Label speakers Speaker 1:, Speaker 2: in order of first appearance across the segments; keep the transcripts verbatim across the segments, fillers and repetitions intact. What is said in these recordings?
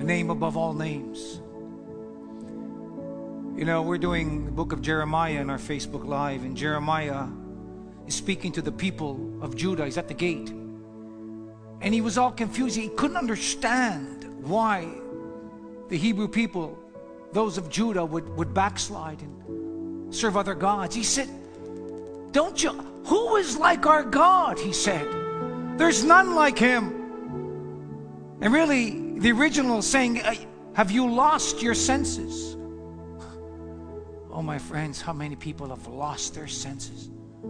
Speaker 1: the name above all names. You know, we're doing the book of Jeremiah in our Facebook Live, and Jeremiah is speaking to the people of Judah. He's at the gate. And he was all confused. He couldn't understand why the Hebrew people, those of Judah, would, would backslide and serve other gods. He said, don't you, who is like our God? He said, there's none like him. And really, the original is saying, have you lost your senses? Oh, my friends, how many people have lost their senses?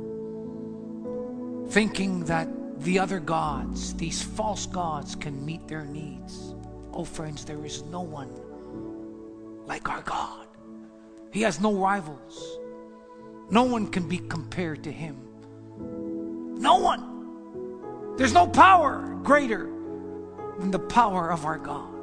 Speaker 1: Thinking that the other gods, these false gods, can meet their needs. Oh, friends, there is no one like our God. He has no rivals. No one can be compared to him. No one. There's no power greater than the power of our God.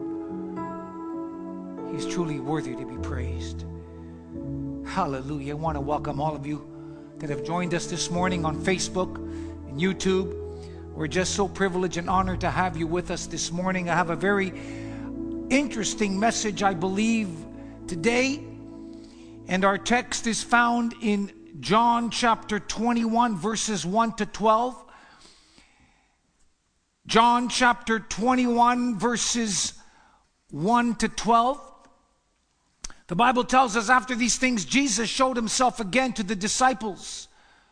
Speaker 1: He is truly worthy to be praised. Hallelujah. I want to welcome all of you that have joined us this morning on Facebook and YouTube. We're just so privileged and honored to have you with us this morning. I have a very interesting message, I believe, today. And our text is found in John chapter twenty-one, verses one to twelve. John chapter twenty-one, verses one to twelve. The Bible tells us after these things, Jesus showed himself again to the disciples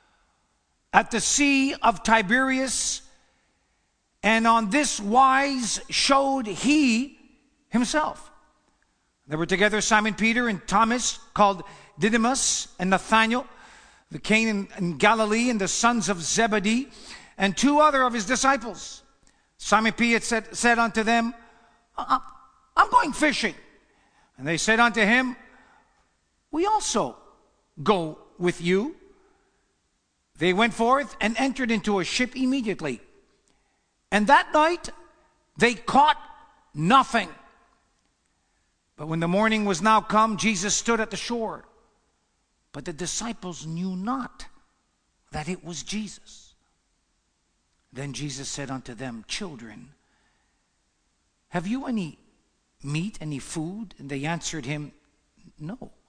Speaker 1: at the Sea of Tiberias, and on this wise showed he himself. There were together Simon Peter and Thomas, called Didymus, and Nathanael, the Cana in Galilee, and the sons of Zebedee, and two other of his disciples. Simon Peter said, said unto them, I'm going fishing. And they said unto him, we also go with you. They went forth and entered into a ship immediately. And that night they caught nothing. But when the morning was now come, Jesus stood at the shore. But the disciples knew not that it was Jesus. Then Jesus said unto them, children, have you any meat, any food? And they answered him, no. And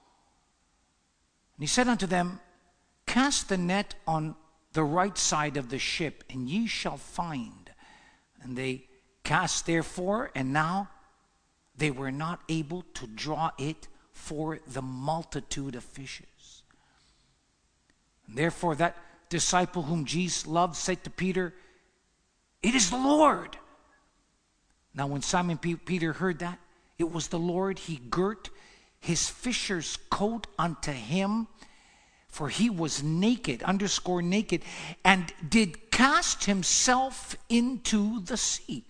Speaker 1: he said unto them, cast the net on the right side of the ship, and ye shall find. And they cast therefore, and now they were not able to draw it for the multitude of fishes. And therefore that disciple whom Jesus loved said to Peter, it is the Lord. Now when Simon Peter heard that it was the Lord, he girt his fisher's coat unto him, for he was naked, underscore naked, and did cast himself into the sea.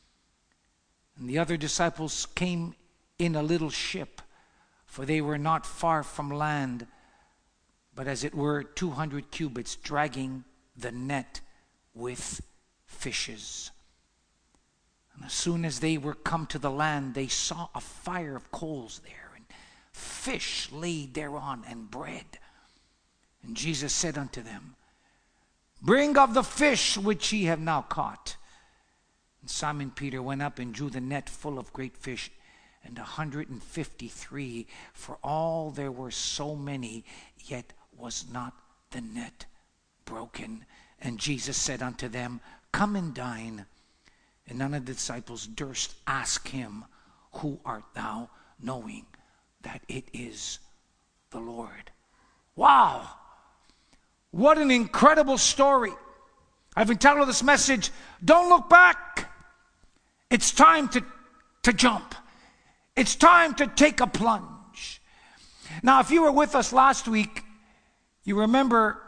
Speaker 1: And the other disciples came in a little ship, for they were not far from land, but as it were two hundred cubits, dragging the net with fishes. And as soon as they were come to the land, they saw a fire of coals there, and fish laid thereon, and bread. And Jesus said unto them, bring of the fish which ye have now caught. And Simon Peter went up and drew the net full of great fish, and a hundred and fifty-three. For all there were so many, yet was not the net broken. And Jesus said unto them, come and dine. And none of the disciples durst ask him, who art thou? Knowing that it is the Lord. Wow! What an incredible story. I've entitled this message, Don't Look Back. It's time to, to jump. It's time to take a plunge. Now, if you were with us last week, you remember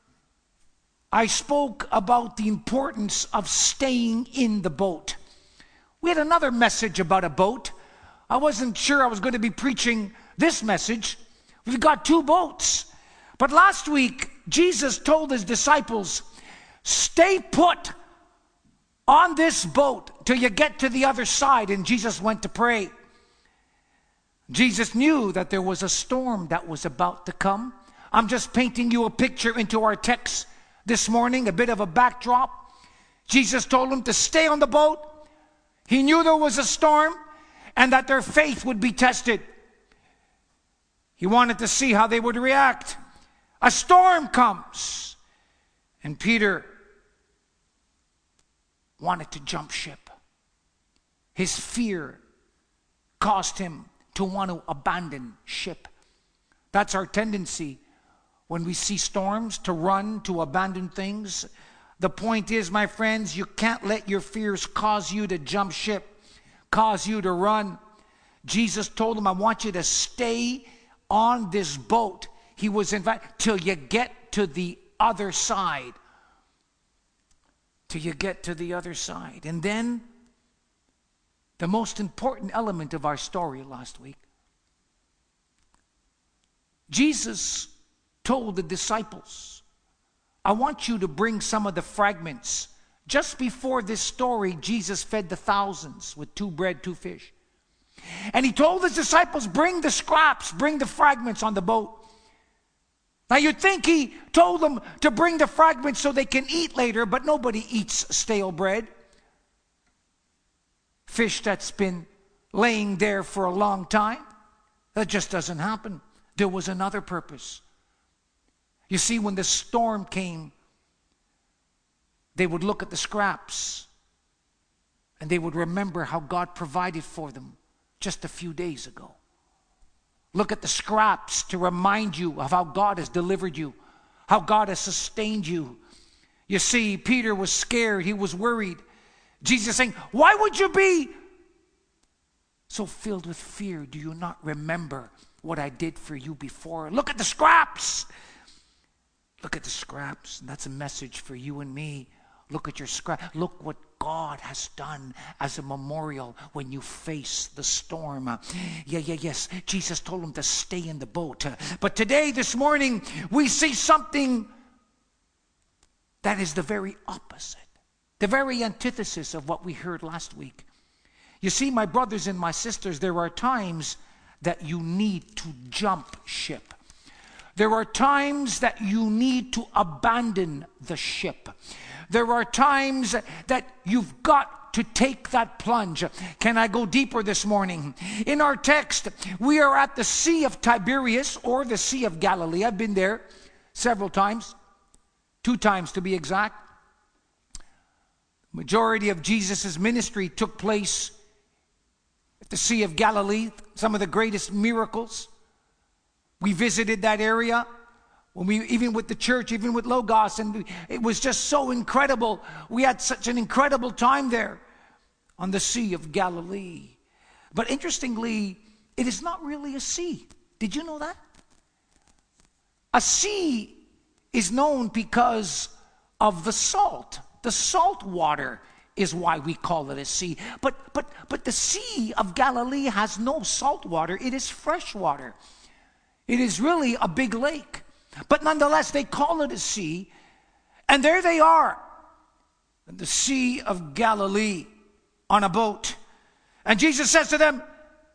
Speaker 1: I spoke about the importance of staying in the boat. We had another message about a boat. I wasn't sure I was going to be preaching this message. We've got two boats. But last week, Jesus told his disciples, stay put on this boat till you get to the other side. And Jesus went to pray. Jesus knew that there was a storm that was about to come. I'm just painting you a picture into our text this morning, a bit of a backdrop. Jesus told him to stay on the boat. He knew there was a storm. and that their faith would be tested. He wanted to see how they would react. A storm comes, and Peter wanted to jump ship. His fear caused him to want to abandon ship. That's our tendency when we see storms, to run, to abandon things. The point is, my friends, you can't let your fears cause you to jump ship, cause you to run. Jesus told him, I want you to stay on this boat. He was invited till you get to the other side. Till you get to the other side. And then, the most important element of our story last week, Jesus told the disciples, I want you to bring some of the fragments. Just before this story, Jesus fed the thousands with two bread, two fish. And he told his disciples, bring the scraps, bring the fragments on the boat. Now you'd think he told them to bring the fragments so they can eat later, but nobody eats stale bread. Fish that's been laying there for a long time. That just doesn't happen. There was another purpose. You see, when the storm came, they would look at the scraps and they would remember how God provided for them just a few days ago. Look at the scraps to remind you of how God has delivered you, how God has sustained you. You see, Peter was scared. He was worried. Jesus saying, why would you be so filled with fear? Do you not remember what I did for you before? Look at the scraps. Look at the scraps. And that's a message for you and me. Look at your scrap. Look what God has done as a memorial when you face the storm. Uh, yeah, yeah, yes. Jesus told him to stay in the boat. Uh, but today, this morning, we see something that is the very opposite. The very antithesis of what we heard last week. You see, my brothers and my sisters, there are times that you need to jump ship. There are times that you need to abandon the ship. There are times that you've got to take that plunge. Can I go deeper this morning? In our text, we are at the Sea of Tiberias, or the Sea of Galilee. I've been there several times, two times to be exact. Majority of Jesus' ministry took place at the Sea of Galilee, some of the greatest miracles. We visited that area, when we, even with the church, even with Logos, and it was just so incredible. We had such an incredible time there on the Sea of Galilee. But interestingly, it is not really a sea. Did you know that? A sea is known because of the salt. The salt water is why we call it a sea. But but but the Sea of Galilee has no salt water. It is fresh water. It is really a big lake. But nonetheless, they call it a sea. And there they are, in the Sea of Galilee, on a boat. And Jesus says to them,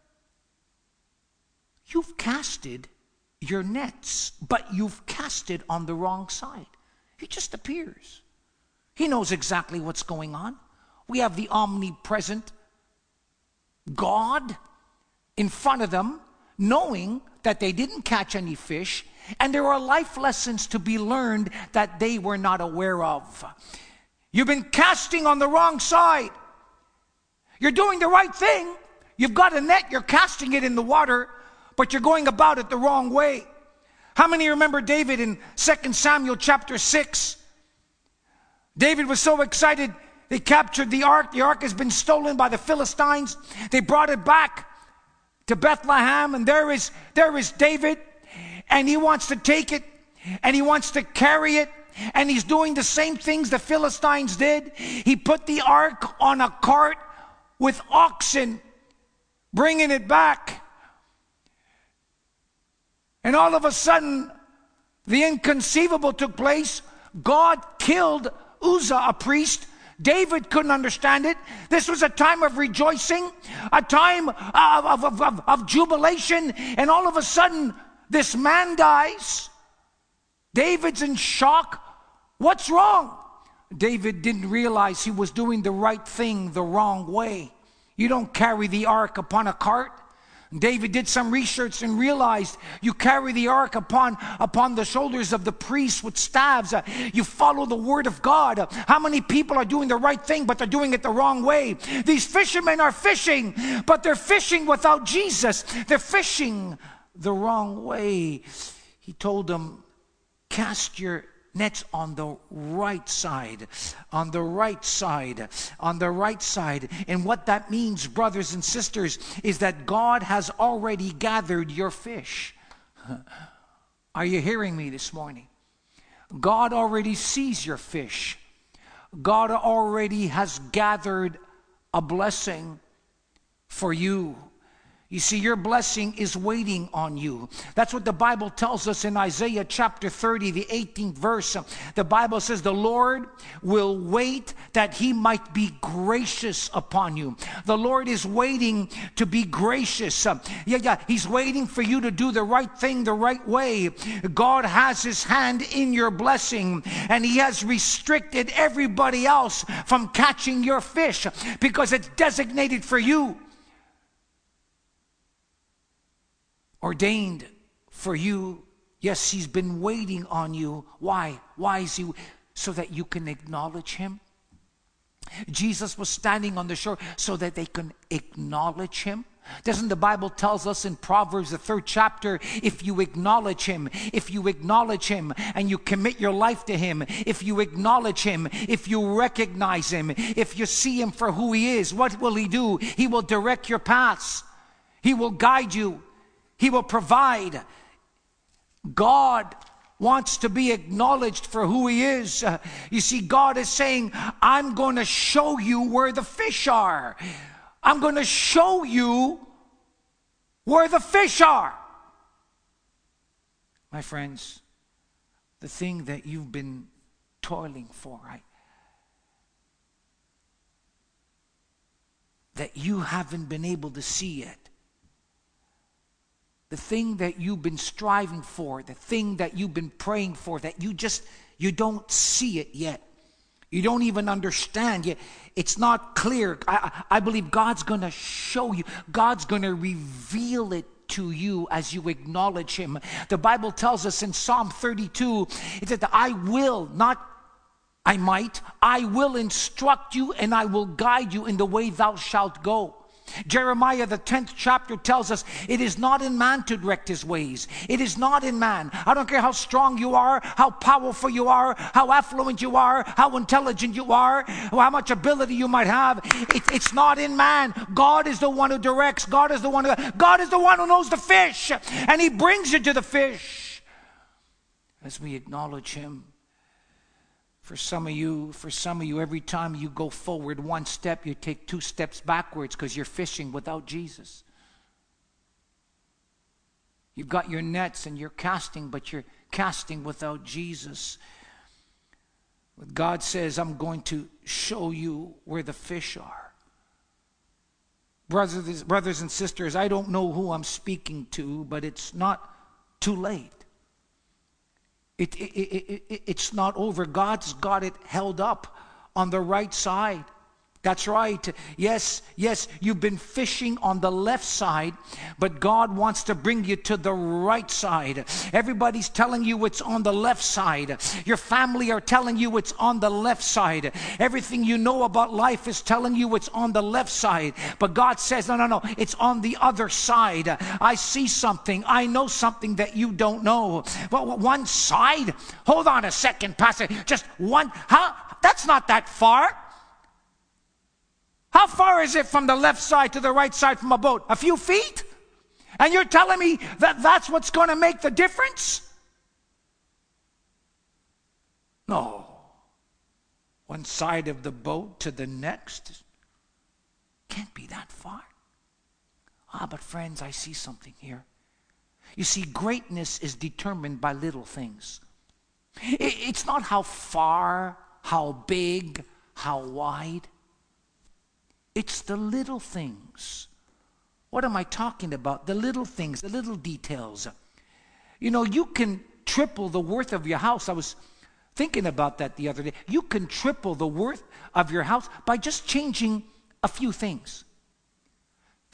Speaker 1: you've casted your nets, but you've casted on the wrong side. He just appears. He knows exactly what's going on. We have the omnipresent God in front of them, knowing that they didn't catch any fish, and there are life lessons to be learned that they were not aware of. You've been casting on the wrong side. You're doing the right thing. You've got a net, you're casting it in the water, but you're going about it the wrong way. How many remember David in Second Samuel chapter six? David was so excited, they captured the ark. The ark has been stolen by the Philistines. They brought it back to Bethlehem, and there is, there is David, and he wants to take it, and he wants to carry it, and he's doing the same things the Philistines did. He put the ark on a cart with oxen, bringing it back. And all of a sudden, the inconceivable took place. God killed Uzzah, a priest. David couldn't understand it. This was a time of rejoicing, a time of, of, of, of, of jubilation, and all of a sudden, this man dies. David's in shock. What's wrong? David didn't realize he was doing the right thing the wrong way. You don't carry the ark upon a cart. David did some research and realized you carry the ark upon, upon the shoulders of the priests with staves. Uh, you follow the word of God. Uh, how many people are doing the right thing, but they're doing it the wrong way? These fishermen are fishing, but they're fishing without Jesus. They're fishing the wrong way. He told them, cast your nets on the right side, on the right side, on the right side. And what that means, brothers and sisters, is that God has already gathered your fish. Are you hearing me this morning? God already sees your fish. God already has gathered a blessing for you. You see, your blessing is waiting on you. That's what the Bible tells us in Isaiah chapter thirty, the eighteenth verse. The Bible says, the Lord will wait that he might be gracious upon you. The Lord is waiting to be gracious. Yeah, yeah, he's waiting for you to do the right thing the right way. God has his hand in your blessing, and he has restricted everybody else from catching your fish because it's designated for you. Ordained for you. Yes, he's been waiting on you. Why? Why is he? So that you can acknowledge him. Jesus was standing on the shore so that they can acknowledge him. Doesn't the Bible tells us in Proverbs, the third chapter, if you acknowledge him, if you acknowledge him and you commit your life to him, if you acknowledge him, if you recognize him, if you see him for who he is, what will he do? He will direct your paths. He will guide you. He will provide. God wants to be acknowledged for who he is. Uh, you see, God is saying, I'm going to show you where the fish are. I'm going to show you where the fish are. My friends, the thing that you've been toiling for, right? That you haven't been able to see yet. The thing that you've been striving for, the thing that you've been praying for, that you just, you don't see it yet. You don't even understand yet. It's not clear. I, I believe God's going to show you. God's going to reveal it to you as you acknowledge him. The Bible tells us in Psalm thirty-two, it says that I will, not I might, I will instruct you and I will guide you in the way thou shalt go. Jeremiah, the tenth chapter tells us it is not in man to direct his ways. It is not in man. I don't care how strong you are, how powerful you are, how affluent you are, how intelligent you are, how much ability you might have. It, it's not in man. God is the one who directs. God is the one who, God is the one who knows the fish, and he brings you to the fish as we acknowledge him. For some of you, for some of you, every time you go forward one step, you take two steps backwards because you're fishing without Jesus. You've got your nets and you're casting, but you're casting without Jesus. But God says, I'm going to show you where the fish are. Brothers, brothers and sisters, I don't know who I'm speaking to, but it's not too late. It, it, it, it, it's not over. God's got it held up on the right side. That's right. Yes, yes, you've been fishing on the left side, but God wants to bring you to the right side. Everybody's telling you it's on the left side. Your family are telling you it's on the left side. Everything you know about life is telling you it's on the left side. But God says, no, no, no, it's on the other side. I see something. I know something that you don't know. But one side? Hold on a second, Pastor. Just one? How? That's not that far. How far is it from the left side to the right side from a boat? A few feet? And you're telling me that that's what's going to make the difference? No. One side of the boat to the next can't be that far. Ah, but friends, I see something here. You see, greatness is determined by little things. It's not how far, how big, how wide. It's the little things. What am I talking about? The little things, the little details. You know, you can triple the worth of your house. I was thinking about that the other day. You can triple the worth of your house by just changing a few things.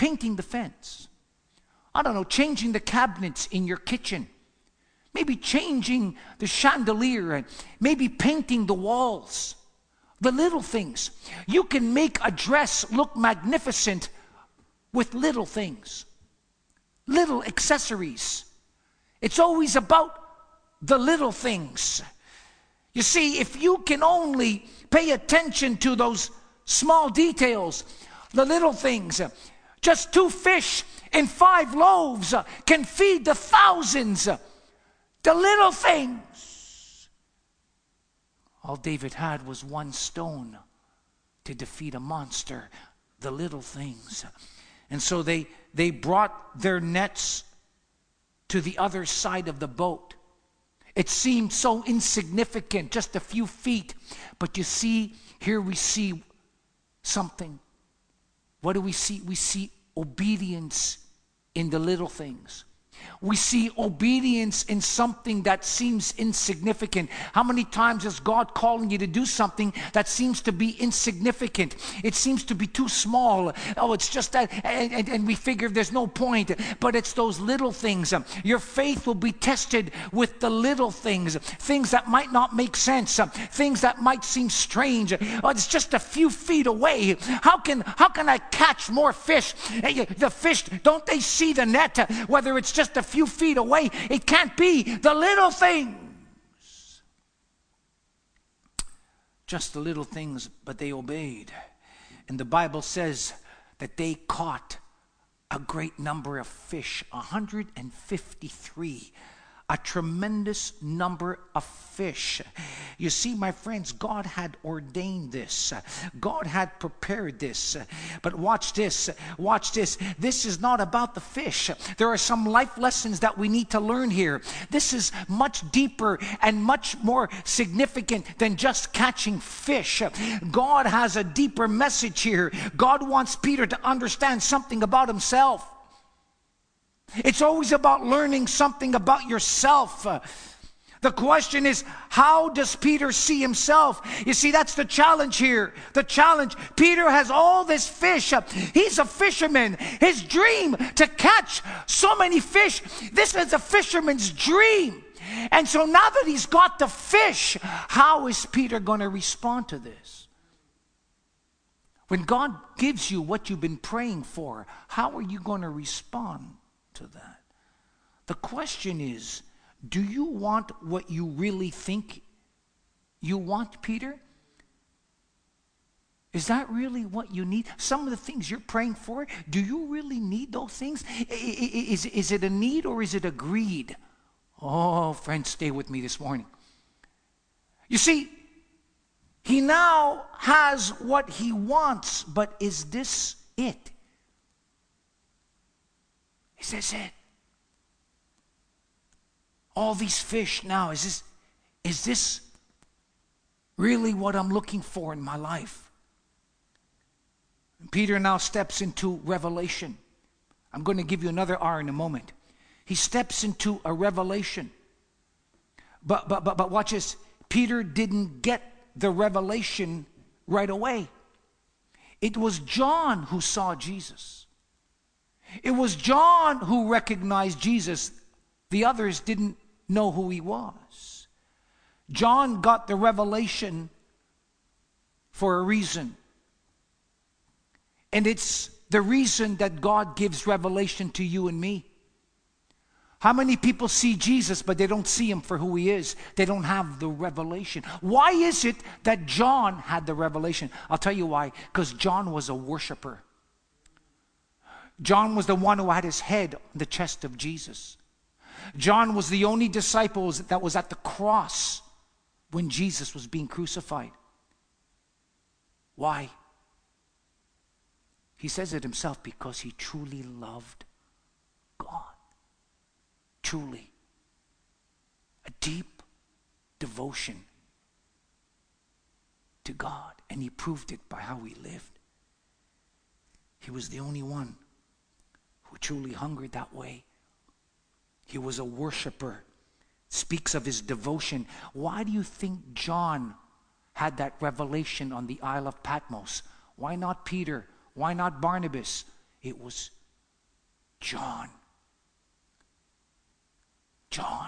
Speaker 1: painting the fence. I don't know, changing the cabinets in your kitchen. Maybe changing the chandelier and maybe painting the walls. The little things. You can make a dress look magnificent with little things. Little accessories. It's always about the little things. You see, if you can only pay attention to those small details, the little things, just two fish and five loaves can feed the thousands. The little things. All David had was one stone to defeat a monster. The little things. And so they, they brought their nets to the other side of the boat. It seemed so insignificant, just a few feet. But you see, here we see something. What do we see? We see obedience in the little things. We see obedience in something that seems insignificant. How many times is God calling you to do something that seems to be insignificant? It seems to be too small. Oh, it's just that, and, and, and we figure there's no point. But it's those little things. Your faith will be tested with the little things. Things that might not make sense. Things that might seem strange. Oh, it's just a few feet away. How can, how can I catch more fish? The fish, don't they see the net? Whether it's just a few feet away, it can't be. The little things. Just the little things, but they obeyed. And the Bible says that they caught a great number of fish, one hundred fifty-three. A tremendous number of fish. You see, my friends, God had ordained this. God had prepared this. But watch this. Watch this. This is not about the fish. There are some life lessons that we need to learn here. This is much deeper and much more significant than just catching fish. God has a deeper message here. God wants Peter to understand something about himself. It's always about learning something about yourself. Uh, the question is, how does Peter see himself? You see, that's the challenge here. The challenge. Peter has all this fish. Uh, he's a fisherman. His dream to catch so many fish. This is a fisherman's dream. And so now that he's got the fish, how is Peter going to respond to this? When God gives you what you've been praying for, how are you going to respond to that? The question is, do you want what you really think you want, Peter? Is that really what you need? Some of the things you're praying for, do you really need those things? Is, is it a need or is it a greed? Oh, friends, stay with me this morning. You see, he now has what he wants, but is this it? Is this it? All these fish now, is this, is this really what I'm looking for in my life? And Peter now steps into revelation. I'm going to give you another R in a moment. He steps into a revelation. But, but, but, but watch this. Peter didn't get the revelation right away. It was John who saw Jesus. It was John who recognized Jesus. The others didn't know who he was. John got the revelation for a reason. And it's the reason that God gives revelation to you and me. How many people see Jesus, but they don't see him for who he is? They don't have the revelation. Why is it that John had the revelation? I'll tell you why. Because John was a worshiper. John was the one who had his head on the chest of Jesus. John was the only disciple that was at the cross when Jesus was being crucified. Why? He says it himself, because he truly loved God. Truly. A deep devotion to God. And he proved it by how he lived. He was the only one who truly hungered that way. He was a worshiper. Speaks of his devotion. Why do you think John had that revelation on the Isle of Patmos? Why not Peter? Why not Barnabas? It was John. John.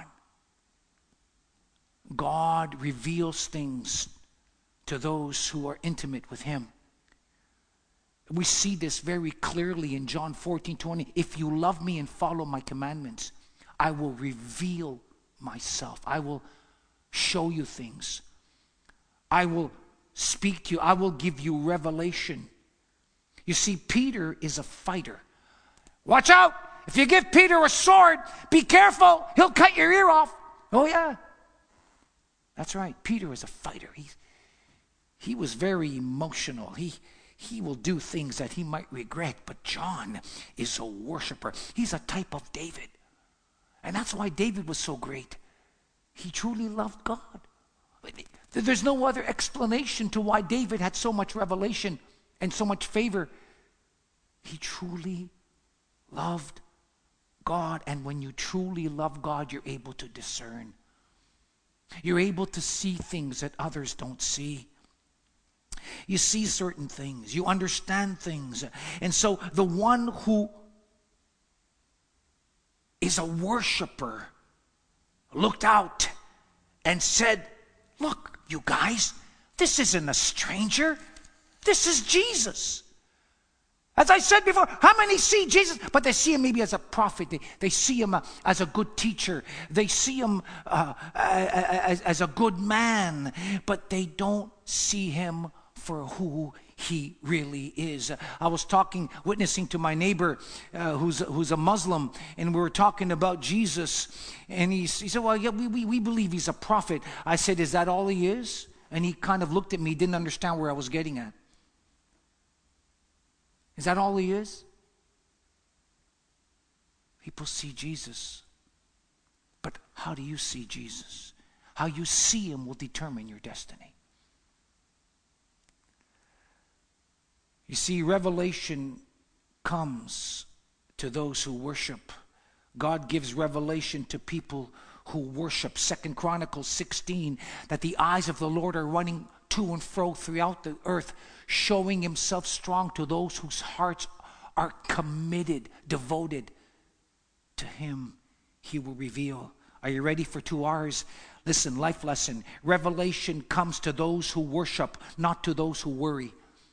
Speaker 1: God reveals things to those who are intimate with him. We see this very clearly in John fourteen twenty. If you love me and follow my commandments, I will reveal myself. I will show you things. I will speak to you. I will give you revelation. You see, Peter is a fighter. Watch out! If you give Peter a sword, be careful. He'll cut your ear off. Oh yeah. That's right. Peter is a fighter. He, he was very emotional. He He will do things that he might regret, but John is a worshiper. He's a type of David. And that's why David was so great. He truly loved God. There's no other explanation to why David had so much revelation and so much favor. He truly loved God. And when you truly love God, you're able to discern. You're able to see things that others don't see. You see certain things. You understand things. And so the one who is a worshiper looked out and said, look, you guys, this isn't a stranger. This is Jesus. As I said before, how many see Jesus? But they see him maybe as a prophet. They, they see him uh, as a good teacher. They see him uh, as, as a good man. But they don't see him for who he really is. I was talking, witnessing to my neighbor uh, who's, who's a Muslim, and we were talking about Jesus. And he, he said, well, yeah, we, we, we believe he's a prophet. I said, is that all he is? And he kind of looked at me, didn't understand where I was getting at. Is that all he is? People see Jesus. But how do you see Jesus? How you see him will determine your destiny. You see, revelation comes to those who worship. God gives revelation to people who worship. Second Chronicles sixteen, that the eyes of the Lord are running to and fro throughout the earth, showing himself strong to those whose hearts are committed, devoted to him. He will reveal. Are you ready for two hours? Listen, life lesson. Revelation comes to those who worship, not to those who worry.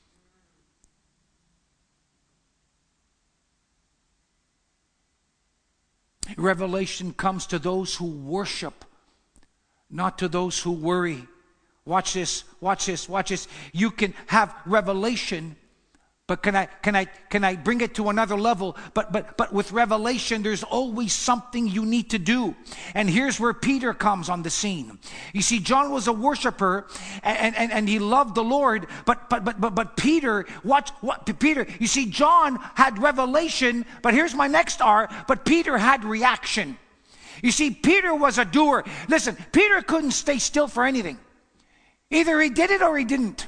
Speaker 1: Revelation comes to those who worship, not to those who worry. Watch this, watch this, watch this. You can have revelation, but can I can I can I bring it to another level? But but but with revelation, there's always something you need to do. And here's where Peter comes on the scene. You see, John was a worshiper and, and, and he loved the Lord, but but but but but Peter, watch what Peter, you see, John had revelation, but here's my next R, but Peter had reaction. You see, Peter was a doer. Listen, Peter couldn't stay still for anything. Either he did it or he didn't.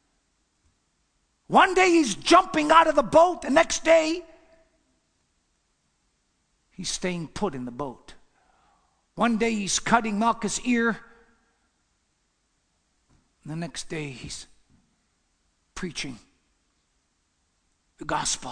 Speaker 1: One day he's jumping out of the boat. The next day, he's staying put in the boat. One day he's cutting Malchus' ear. And the next day he's preaching the gospel.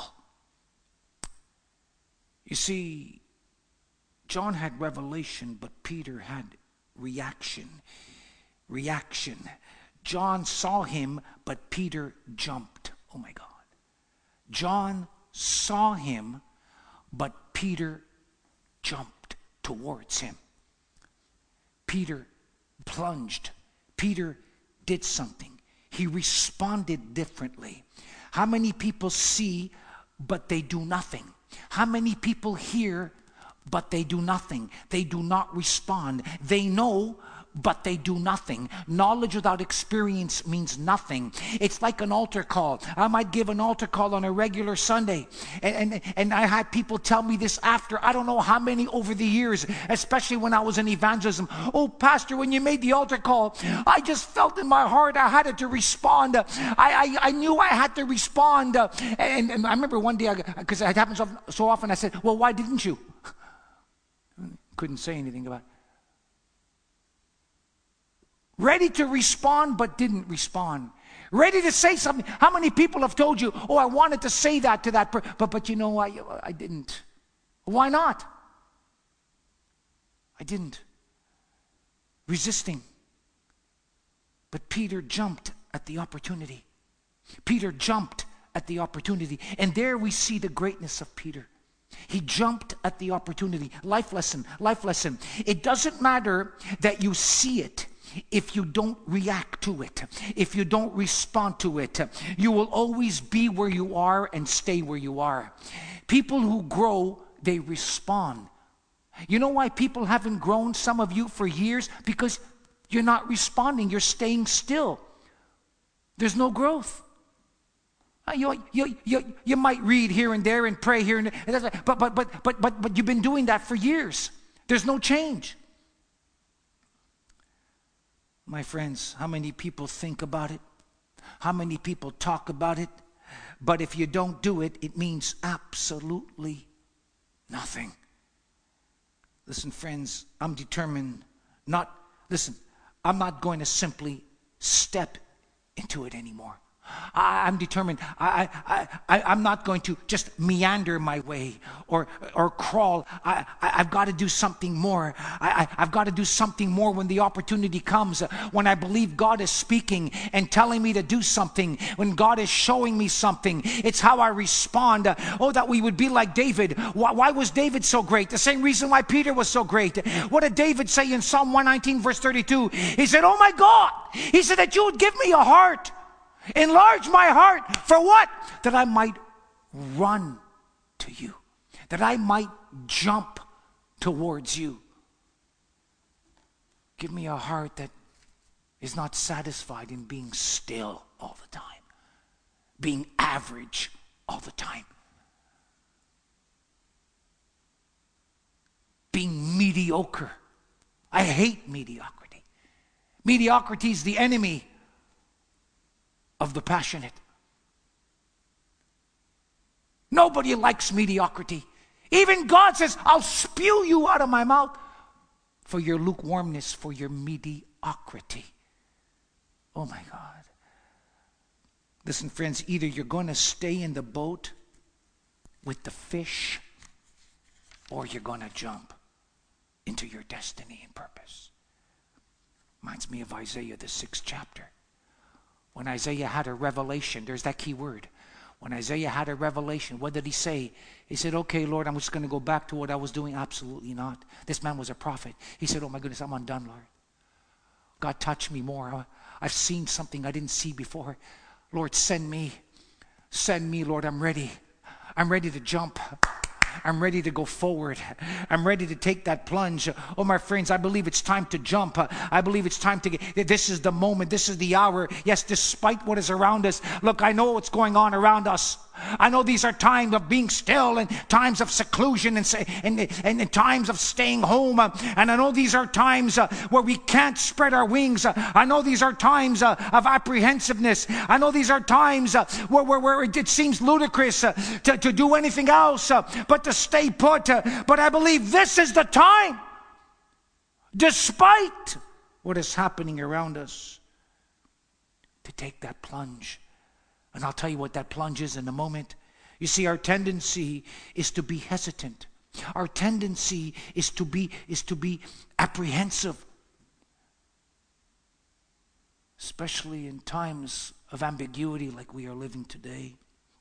Speaker 1: You see, John had revelation, but Peter had reaction. Reaction. John saw him, but Peter jumped. Oh my God. John saw him, but Peter jumped towards him. Peter plunged. Peter did something. He responded differently. How many people see, but they do nothing? How many people hear, but they do nothing? They do not respond. They know, but they do nothing. Knowledge without experience means nothing. It's like an altar call. I might give an altar call on a regular Sunday. And, and, and I had people tell me this after, I don't know how many over the years, especially when I was in evangelism. Oh, Pastor, when you made the altar call, I just felt in my heart I had to respond. I, I, I knew I had to respond. And, and I remember one day, because it happens so often, I said, well, why didn't you? Couldn't say anything about it. Ready to respond, but didn't respond. Ready to say something. How many people have told you, oh, I wanted to say that to that person, but, but you know, I, I didn't. Why not? I didn't. Resisting. But Peter jumped at the opportunity. Peter jumped at the opportunity. And there we see the greatness of Peter. He jumped at the opportunity. Life lesson, life lesson. It doesn't matter that you see it if you don't react to it, if you don't respond to it. You will always be where you are and stay where you are. People who grow, they respond. You know why people haven't grown, some of you, for years? Because you're not responding. You're staying still. There's no growth. You, you, you, you might read here and there and pray here and there, but, but, but, but, but, but you've been doing that for years. There's no change. My friends, how many people think about it? How many people talk about it? But if you don't do it, it means absolutely nothing. Listen, friends, I'm determined not, listen, I'm not going to simply step into it anymore. I, I'm determined. I, I, I, I'm not going to just meander my way or or crawl. I, I, I've got to do something more. I, I, I've got to do something more when the opportunity comes, when I believe God is speaking and telling me to do something, when God is showing me something. It's how I respond. Oh, that we would be like David. Why, why was David so great? The same reason why Peter was so great. What did David say in Psalm one nineteen, verse thirty-two? He said, oh my God. He said that you would give me a heart. Enlarge my heart. For what? That I might run to you. That I might jump towards you. Give me a heart that is not satisfied in being still all the time. Being average all the time. Being mediocre. I hate mediocrity. Mediocrity is the enemy of the passionate. Nobody likes mediocrity. Even God says, I'll spew you out of my mouth for your lukewarmness, for your mediocrity. Oh my God. Listen, friends, either you're going to stay in the boat with the fish, or you're going to jump into your destiny and purpose. Reminds me of Isaiah, the sixth chapter. When Isaiah had a revelation, there's that key word. When Isaiah had a revelation, what did he say? He said, okay, Lord, I'm just going to go back to what I was doing. Absolutely not. This man was a prophet. He said, oh my goodness, I'm undone, Lord. God, touch me more. I've seen something I didn't see before. Lord, send me. Send me, Lord. I'm ready. I'm ready to jump. I'm ready to go forward. I'm ready to take that plunge. Oh, my friends, I believe it's time to jump. I believe it's time to get, this is the moment. This is the hour. Yes, despite what is around us. Look, I know what's going on around us. I know these are times of being still and times of seclusion and, and, and, and times of staying home. And I know these are times uh, where we can't spread our wings. I know these are times uh, of apprehensiveness. I know these are times uh, where, where, where it, it seems ludicrous uh, to, to do anything else uh, but to stay put. Uh, but I believe this is the time, despite what is happening around us, to take that plunge. And I'll tell you what that plunge is in a moment. You see, our tendency is to be hesitant. Our tendency is to be is to be apprehensive. Especially in times of ambiguity like we are living today.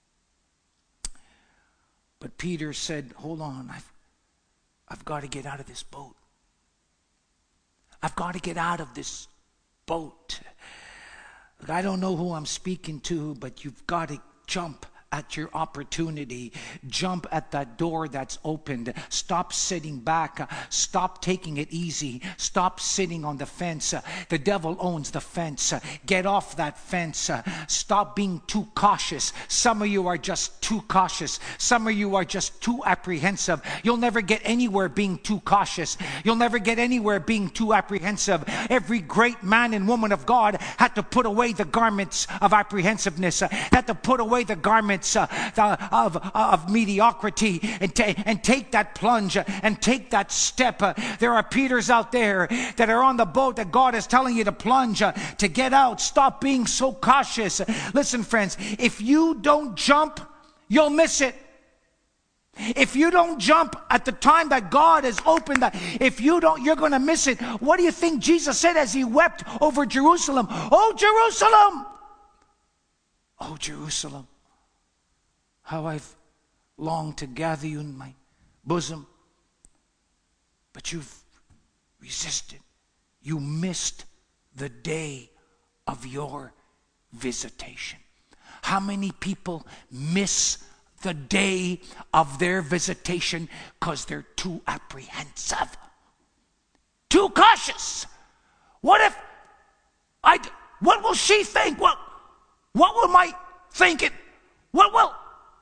Speaker 1: But Peter said, hold on, I've, I've got to get out of this boat. I've got to get out of this boat. I don't know who I'm speaking to, but you've got to jump at your opportunity. Jump at that door that's opened. Stop sitting back. Stop taking it easy. Stop sitting on the fence. The devil owns the fence. Get off that fence. Stop being too cautious. Some of you are just too cautious. Some of you are just too apprehensive. You'll never get anywhere being too cautious. You'll never get anywhere being too apprehensive. Every great man and woman of God had to put away the garments of apprehensiveness. Had to put away the garments habits uh, of, of mediocrity and, ta- and take that plunge and take that step. Uh, there are Peters out there that are on the boat that God is telling you to plunge, uh, to get out. Stop being so cautious. Listen, friends, if you don't jump, you'll miss it. If you don't jump at the time that God has opened that, if you don't, you're going to miss it. What do you think Jesus said as he wept over Jerusalem? Oh, Jerusalem! Oh, Jerusalem, how I've longed to gather you in my bosom. But you've resisted. You missed the day of your visitation. How many people miss the day of their visitation because they're too apprehensive, too cautious? What if I, what will she think? What, what will my thinking? What will?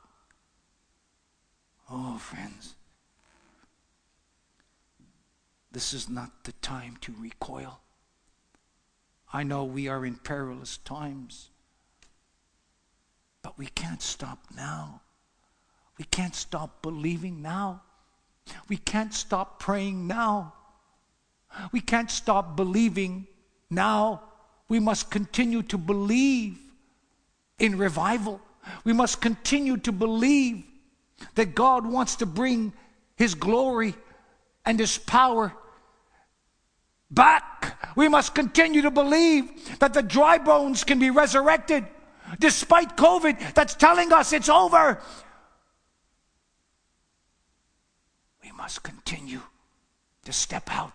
Speaker 1: Oh, friends, this is not the time to recoil. I know we are in perilous times, but we can't stop now. We can't stop believing now. We can't stop praying now. We can't stop believing now. We must continue to believe in revival. We must continue to believe that God wants to bring His glory and His power back. We must continue to believe that the dry bones can be resurrected despite COVID that's telling us it's over. We must continue to step out.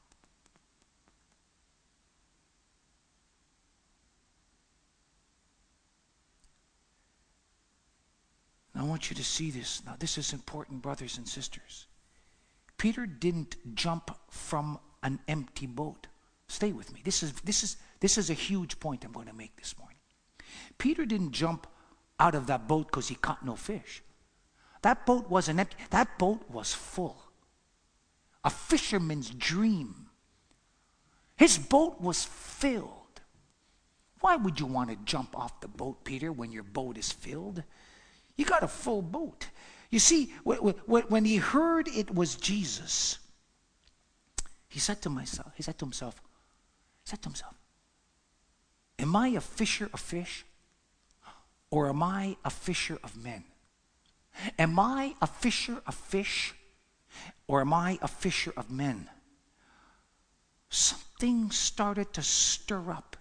Speaker 1: Now, I want you to see this. Now, this is important, brothers and sisters. Peter didn't jump from an empty boat. Stay with me. This is, this is, this is a huge point I'm going to make this morning. Peter didn't jump out of that boat because he caught no fish. That boat wasn't empty. That boat was full. A fisherman's dream. His boat was filled. Why would you want to jump off the boat, Peter, when your boat is filled? You got a full boat. You see, when he heard it was Jesus, he said to myself, he said to himself, he said to himself, am I a fisher of fish, or am I a fisher of men? Am I a fisher of fish, or am I a fisher of men? Something started to stir up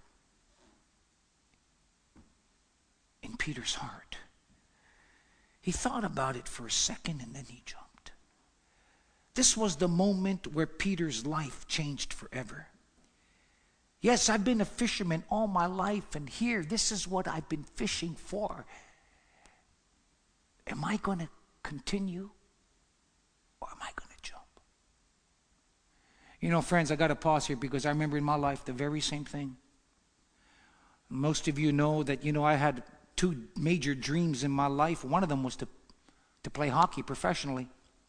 Speaker 1: in Peter's heart. He thought about it for a second and then he jumped. This was the moment where Peter's life changed forever. Yes, I've been a fisherman all my life, and here, this is what I've been fishing for. Am I going to continue, or am I going to jump? You know, friends, I got to pause here because I remember in my life the very same thing. Most of you know that, you know, I had two major dreams in my life. One of them was to, to play hockey professionally.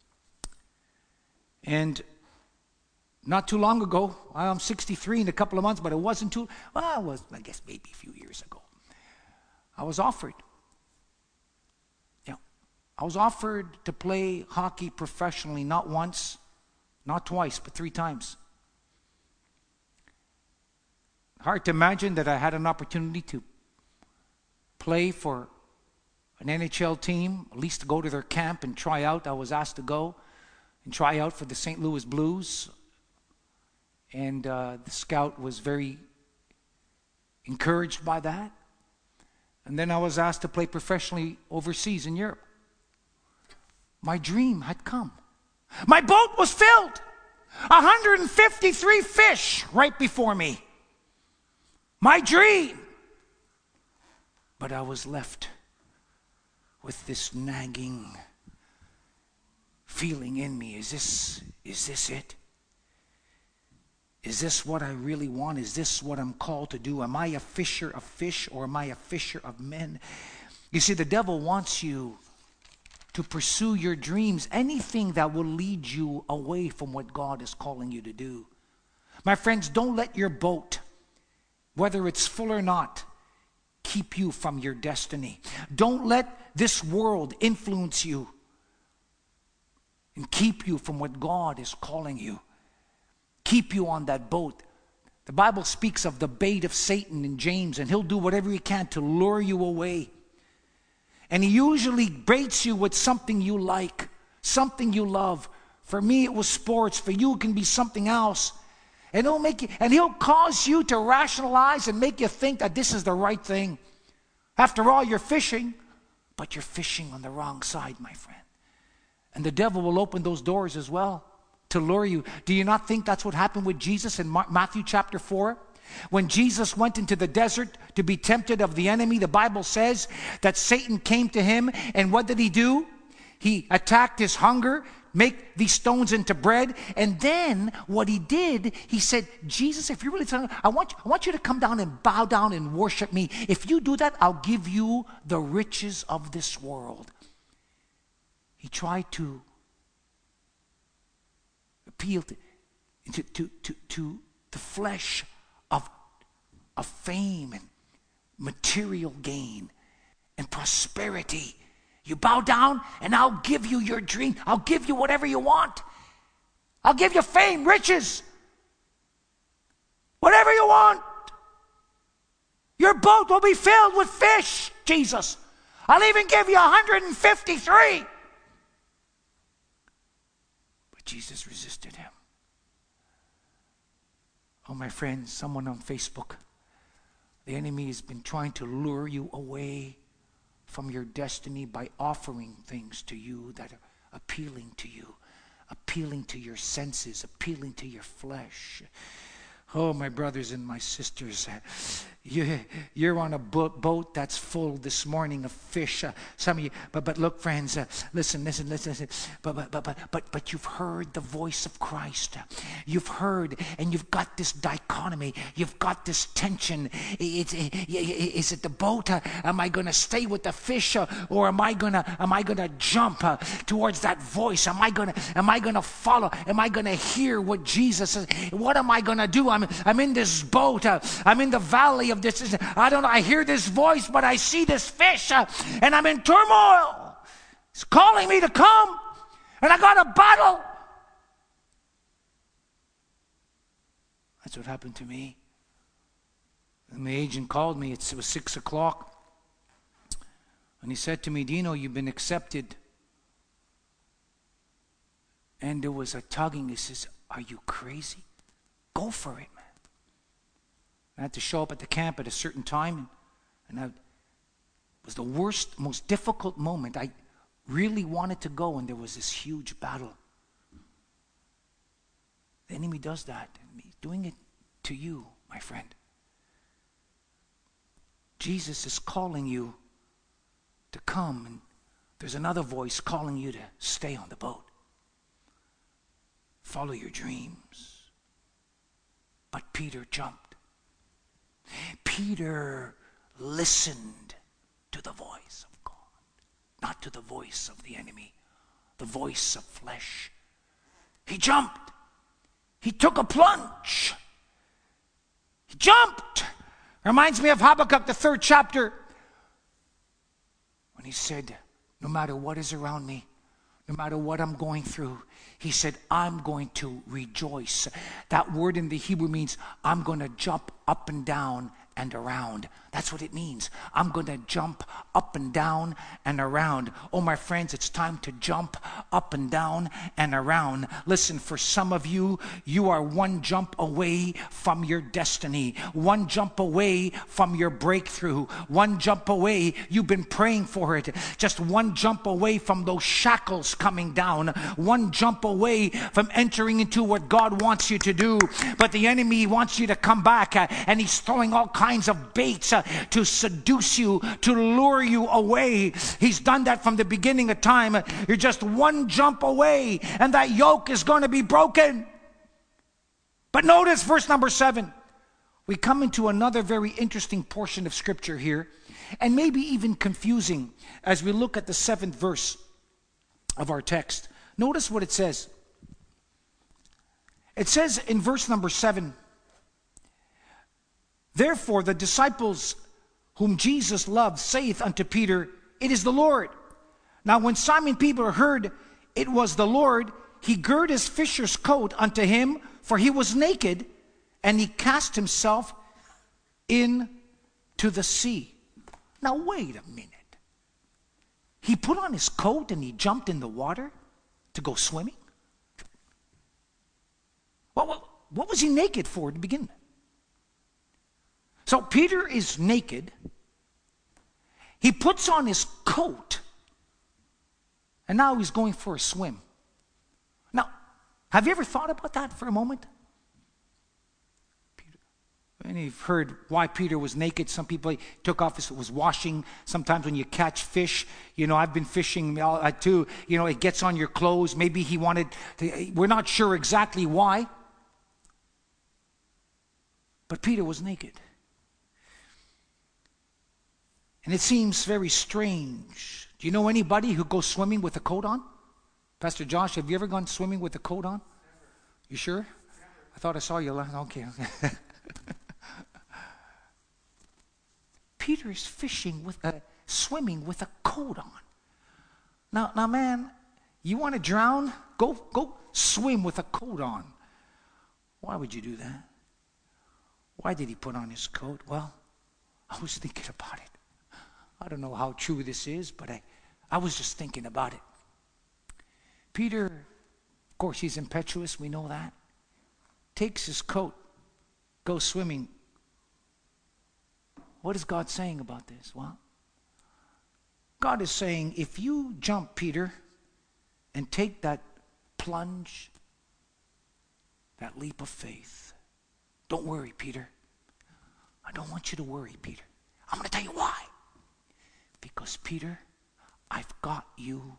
Speaker 1: And not too long ago, I'm sixty-three in a couple of months, but it wasn't too, well, it was, I guess, maybe a few years ago. I was offered. Yeah. I was offered to play hockey professionally, not once, not twice, but three times. Hard to imagine that I had an opportunity to play for an N H L team, at least to go to their camp and try out. I was asked to go and try out for the Saint Louis Blues. And uh, the scout was very encouraged by that. And then I was asked to play professionally overseas in Europe. My dream had come. My boat was filled. one hundred fifty-three fish right before me. My dream. But I was left with this nagging feeling in me. Is this, is this it? Is this what I really want? Is this what I'm called to do? Am I a fisher of fish, or am I a fisher of men? You see, the devil wants you to pursue your dreams, anything that will lead you away from what God is calling you to do. My friends, don't let your boat, whether it's full or not, keep you from your destiny. Don't let this world influence you and keep you from what God is calling you. Keep you on that boat. The Bible speaks of the bait of Satan in James, and he'll do whatever he can to lure you away. And he usually baits you with something you like, something you love. For me, it was sports. For you, it can be something else. And he'll make you, and he'll cause you to rationalize and make you think that this is the right thing. After all, you're fishing, but you're fishing on the wrong side, my friend. And the devil will open those doors as well to lure you. Do you not think that's what happened with Jesus in Matthew chapter four? When Jesus went into the desert to be tempted of the enemy, the Bible says that Satan came to him, and what did he do? He attacked his hunger, make these stones into bread, and then what he did, he said, Jesus, if you're really telling me, I want you, I want you to come down and bow down and worship me. If you do that, I'll give you the riches of this world. He tried to appeal to, to, to, to, to the flesh of, of fame and material gain and prosperity. You bow down and I'll give you your dream. I'll give you whatever you want. I'll give you fame, riches, whatever you want. Your boat will be filled with fish, Jesus. I'll even give you one hundred fifty-three. But Jesus resisted him. Oh, my friends, someone on Facebook, the enemy has been trying to lure you away from your destiny by offering things to you that are appealing to you, appealing to your senses, appealing to your flesh. Oh, my brothers and my sisters, you, you're on a boat, boat that's full this morning of fish. Uh, some of you, but but look, friends, uh, listen, listen, listen, listen. But but but but but but you've heard the voice of Christ. You've heard, and you've got this dichotomy. You've got this tension. It's, it, is it the boat? Uh, am I going to stay with the fish, uh, or am I gonna am I gonna jump uh, towards that voice? Am I gonna am I gonna follow? Am I gonna hear what Jesus says? What am I gonna do? I'm I'm in this boat. Uh, I'm in the valley of this. I don't know. I hear this voice, but I see this fish, uh, and I'm in turmoil. It's calling me to come, and I got a battle. That's what happened to me. And my agent called me. It was six o'clock, and he said to me, "Dino, you've been accepted." And there was a tugging. He says, "Are you crazy? Go for it, man." I had to show up at the camp at a certain time, and, and I, it was the worst, most difficult moment. I really wanted to go, and there was this huge battle. The enemy does that, and he's doing it to you, my friend. Jesus is calling you to come, and there's another voice calling you to stay on the boat. Follow your dreams. But Peter jumped. Peter listened to the voice of God, not to the voice of the enemy, the voice of flesh. He jumped. He took a plunge. He jumped. Reminds me of Habakkuk, the third chapter, when he said, no matter what is around me, no matter what I'm going through, he said, I'm going to rejoice. That word in the Hebrew means I'm going to jump up and down and around. That's what it means. I'm going to jump up and down and around. Oh, my friends, it's time to jump up and down and around. Listen, for some of you, you are one jump away from your destiny, one jump away from your breakthrough, one jump away. You've been praying for it. Just one jump away from those shackles coming down, one jump away from entering into what God wants you to do. But the enemy wants you to come back, uh, and he's throwing all kinds of baits uh, to seduce you, to lure you away. He's done that from the beginning of time. You're just one jump away, and that yoke is going to be broken. But notice verse number seven. We come into another very interesting portion of Scripture here, and maybe even confusing as we look at the seventh verse of our text. Notice what it says. It says in verse number seven, therefore the disciples whom Jesus loved, saith unto Peter, It is the Lord. Now when Simon Peter heard it was the Lord, he girt his fisher's coat unto him, for he was naked, and he cast himself into the sea. Now wait a minute. He put on his coat and he jumped in the water to go swimming? Well, what, what was he naked for to begin with? So Peter is naked. He puts on his coat, and now he's going for a swim. Now, have you ever thought about that for a moment? Peter. And you've heard why Peter was naked. Some people he took off his, was washing. Sometimes when you catch fish, you know, I've been fishing uh, too, you know, it gets on your clothes. Maybe he wanted to, we're not sure exactly why. But Peter was naked. And it seems very strange. Do you know anybody who goes swimming with a coat on? Pastor Josh, have you ever gone swimming with a coat on? Never. You sure? Never. I thought I saw you. Okay. okay. Peter is fishing with, uh, swimming with a coat on. Now, now, man, you want to drown? Go, go swim with a coat on. Why would you do that? Why did he put on his coat? Well, I was thinking about it. I don't know how true this is, but I, I was just thinking about it. Peter, of course, he's impetuous, we know that. Takes his coat, goes swimming. What is God saying about this? Well, God is saying, if you jump, Peter, and take that plunge, that leap of faith, don't worry, Peter. I don't want you to worry, Peter. I'm going to tell you why. Because, Peter, I've got you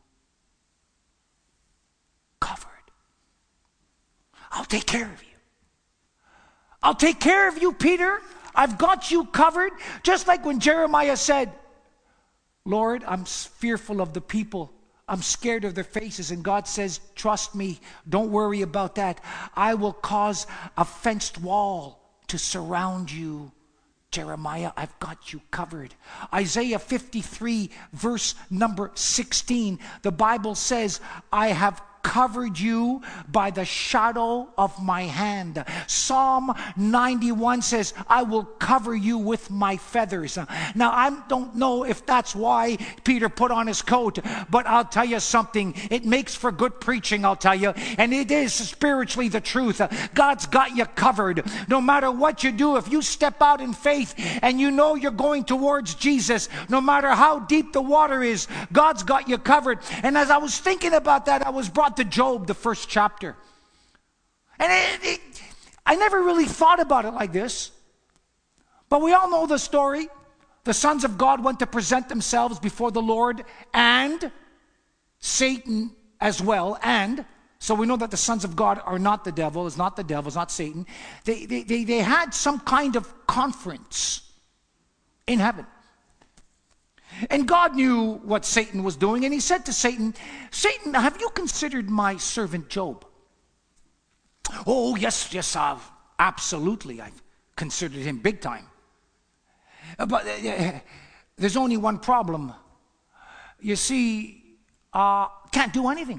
Speaker 1: covered. I'll take care of you. I'll take care of you, Peter. I've got you covered. Just like when Jeremiah said, Lord, I'm fearful of the people. I'm scared of their faces. And God says, trust me. Don't worry about that. I will cause a fenced wall to surround you. Jeremiah, I've got you covered. Isaiah fifty-three, verse number sixteen, the Bible says, I have covered you by the shadow of my hand. Psalm ninety-one says, I will cover you with my feathers. Now, I don't know if that's why Peter put on his coat, but I'll tell you something. It makes for good preaching, I'll tell you. And it is spiritually the truth. God's got you covered. No matter what you do, if you step out in faith and you know you're going towards Jesus, no matter how deep the water is, God's got you covered. And as I was thinking about that, I was brought to Job, the first chapter. And it, it, I never really thought about it like this. But we all know the story. The sons of God went to present themselves before the Lord, and Satan as well. And so we know that the sons of God are not the devil. It's not the devil. It's not Satan. They, they, they, they had some kind of conference in heaven. And God knew what Satan was doing, and he said to Satan, Satan, have you considered my servant Job? Oh, yes, yes, I've, absolutely. I've considered him big time. But uh, there's only one problem. You see, uh, can't do anything.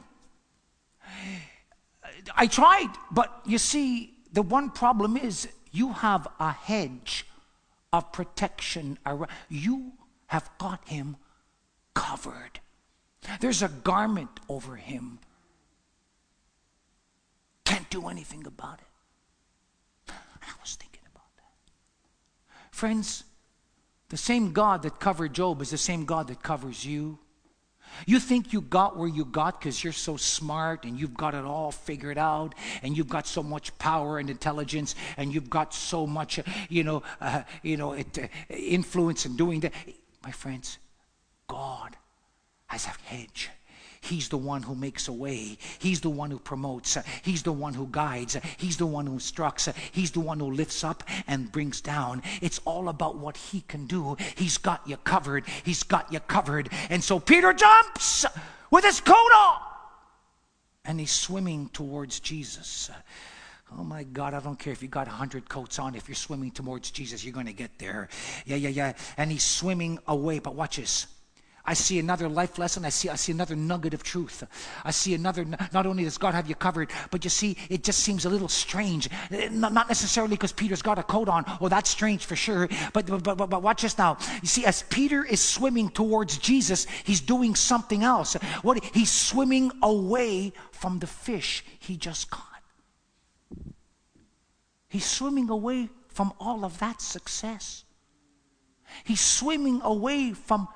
Speaker 1: I tried, but you see, the one problem is you have a hedge of protection around you. Have got him covered. There's a garment over him. Can't do anything about it. And I was thinking about that. Friends, the same God that covered Job is the same God that covers you. You think you got where you got because you're so smart and you've got it all figured out and you've got so much power and intelligence and you've got so much, you know, uh, you know, it, uh, influence in doing that. My friends, God has a hedge. He's the one who makes a way. He's the one who promotes. He's the one who guides. He's the one who instructs. He's the one who lifts up and brings down. It's all about what he can do. He's got you covered. He's got you covered. And so Peter jumps with his coat on. And he's swimming towards Jesus. Oh my God, I don't care if you got a hundred coats on. If you're swimming towards Jesus, you're going to get there. Yeah, yeah, yeah. And he's swimming away. But watch this. I see another life lesson. I see I see another nugget of truth. I see another, not only does God have you covered, but you see, it just seems a little strange. Not, not necessarily because Peter's got a coat on. Oh, that's strange for sure. But, but, but, but watch this now. You see, as Peter is swimming towards Jesus, he's doing something else. What? He's swimming away from the fish he just caught. He's swimming away from all of that success. He's swimming away from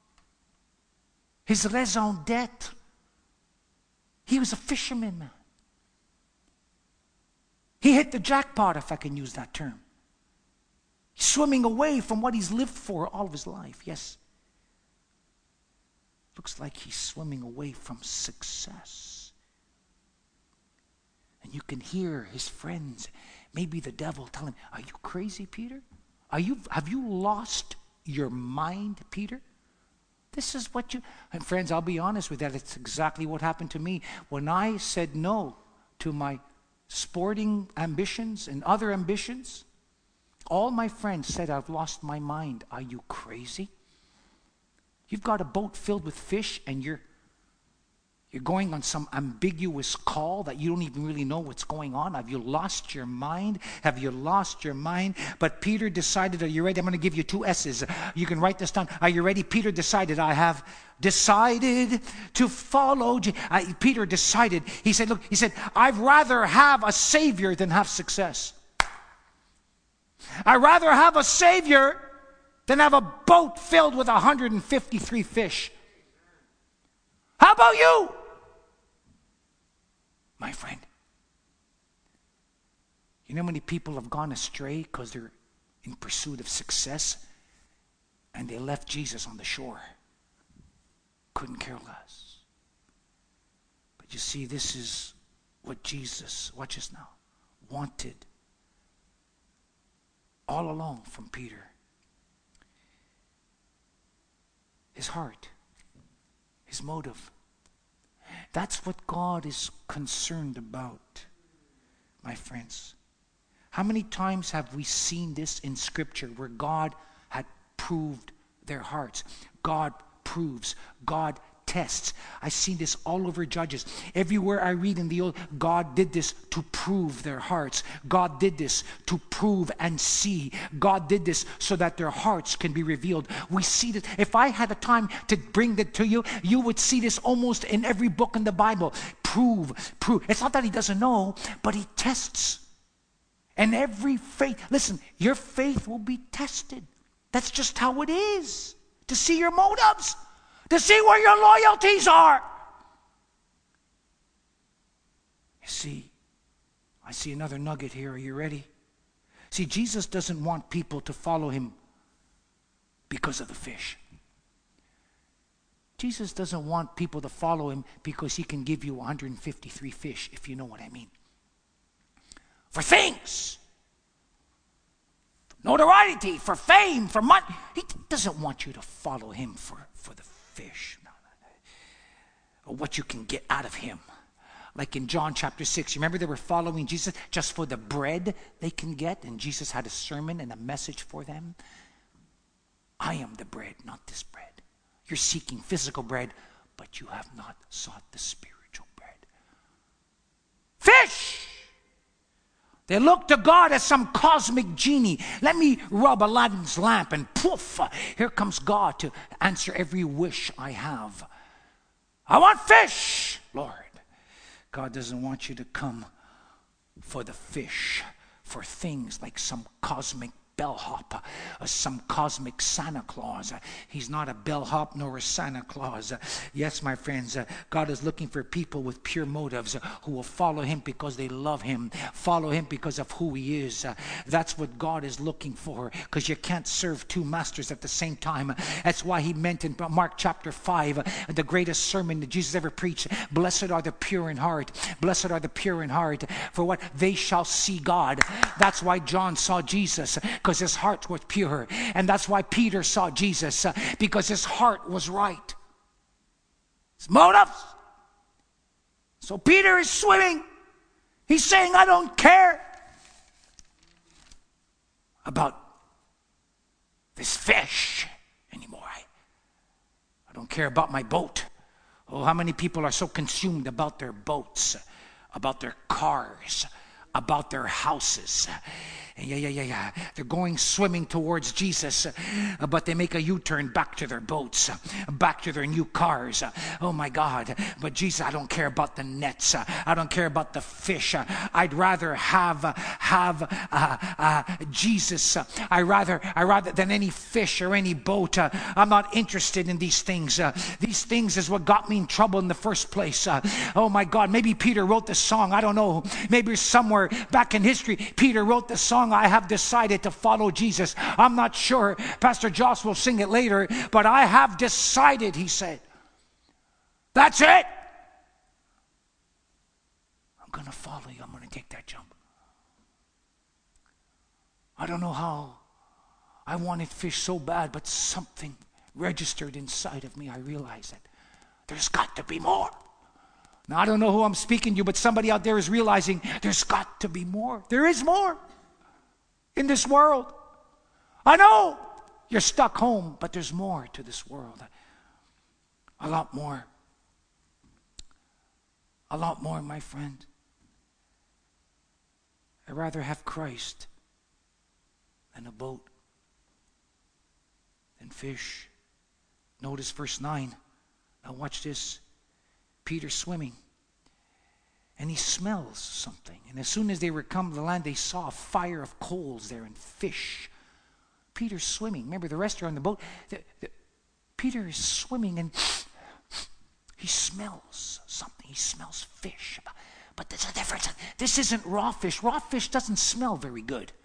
Speaker 1: his raison d'etre. He was a fisherman, man. He hit the jackpot, if I can use that term. He's swimming away from what he's lived for all of his life. Yes. Looks like he's swimming away from success. And you can hear his friends, maybe the devil, tell him, are you crazy, Peter? Are you, have you lost your mind, Peter? This is what you... And friends, I'll be honest with that. It's exactly what happened to me. When I said no to my sporting ambitions and other ambitions, all my friends said, I've lost my mind. Are you crazy? You've got a boat filled with fish and you're You're going on some ambiguous call that you don't even really know what's going on. Have you lost your mind? Have you lost your mind? But Peter decided, are you ready? I'm going to give you two S's. You can write this down. Are you ready? Peter decided, I have decided to follow. Je- I, Peter decided, he said, look, he said, I'd rather have a Savior than have success. I'd rather have a Savior than have a boat filled with one hundred fifty-three fish. How about you? My friend, you know how many people have gone astray because they're in pursuit of success and they left Jesus on the shore? Couldn't care less. But you see, this is what Jesus, watch this now, wanted all along from Peter. His heart, his motive. That's what God is concerned about, my friends. How many times have we seen this in Scripture where God had proved their hearts? God proves, God tests. I've seen this all over Judges. Everywhere I read in the Old, God did this to prove their hearts. God did this to prove and see. God did this so that their hearts can be revealed. We see this. If I had a time to bring that to you, you would see this almost in every book in the Bible. Prove, prove. It's not that he doesn't know, but he tests. And every faith, listen, your faith will be tested. That's just how it is. To see your motives. To see where your loyalties are. You see, I see another nugget here. Are you ready? See, Jesus doesn't want people to follow him because of the fish. Jesus doesn't want people to follow him because he can give you one hundred fifty-three fish, if you know what I mean. For things. For notoriety, for fame, for money. He doesn't want you to follow him for, for the fish. No, no, no. Or what you can get out of him. Like in John chapter six, you remember they were following Jesus just for the bread they can get, and Jesus had a sermon and a message for them. I am the bread, not this bread. You're seeking physical bread, but you have not sought the spiritual bread. Fish! They look to God as some cosmic genie. Let me rub Aladdin's lamp and poof, here comes God to answer every wish I have. I want fish, Lord. God doesn't want you to come for the fish, for things like some cosmic bellhop, uh, some cosmic Santa Claus. Uh, he's not a bellhop nor a Santa Claus. Uh, yes, my friends, uh, God is looking for people with pure motives uh, who will follow him because they love him, follow him because of who he is. Uh, that's what God is looking for, because you can't serve two masters at the same time. That's why he meant in Mark chapter five, uh, the greatest sermon that Jesus ever preached, blessed are the pure in heart, blessed are the pure in heart, for what? They shall see God. That's why John saw Jesus, because his heart was pure. And that's why Peter saw Jesus, uh, because his heart was right. His motives. So Peter is swimming. He's saying, I don't care about this fish anymore. I, I don't care about my boat. Oh, how many people are so consumed about their boats, about their cars, about their houses. Yeah, yeah, yeah, yeah. They're going swimming towards Jesus, uh, but they make a U-turn back to their boats, uh, back to their new cars. Uh, oh, my God. But Jesus, I don't care about the nets. Uh, I don't care about the fish. Uh, I'd rather have uh, have uh, uh, Jesus. Uh, I rather, I rather than any fish or any boat. Uh, I'm not interested in these things. Uh, these things is what got me in trouble in the first place. Uh, oh, my God. Maybe Peter wrote the song. I don't know. Maybe somewhere back in history, Peter wrote the song, I have decided to follow Jesus. I'm not sure. Pastor Joss will sing it later, but I have decided, he said. That's it. I'm going to follow you. I'm going to take that jump. I don't know how I wanted fish so bad, but something registered inside of me. I realized that there's got to be more. Now, I don't know who I'm speaking to, but somebody out there is realizing there's got to be more. There is more in this world. I know you're stuck home, but there's more to this world. A lot more. A lot more, my friend. I'd rather have Christ than a boat, than fish. Notice verse nine. Now watch this. Peter's swimming, and he smells something. And as soon as they were come to the land, they saw a fire of coals there and fish. Peter's swimming. Remember, the rest are on the boat. The, the, Peter is swimming, and he smells something. He smells fish. But there's a difference. This isn't raw fish. Raw fish doesn't smell very good.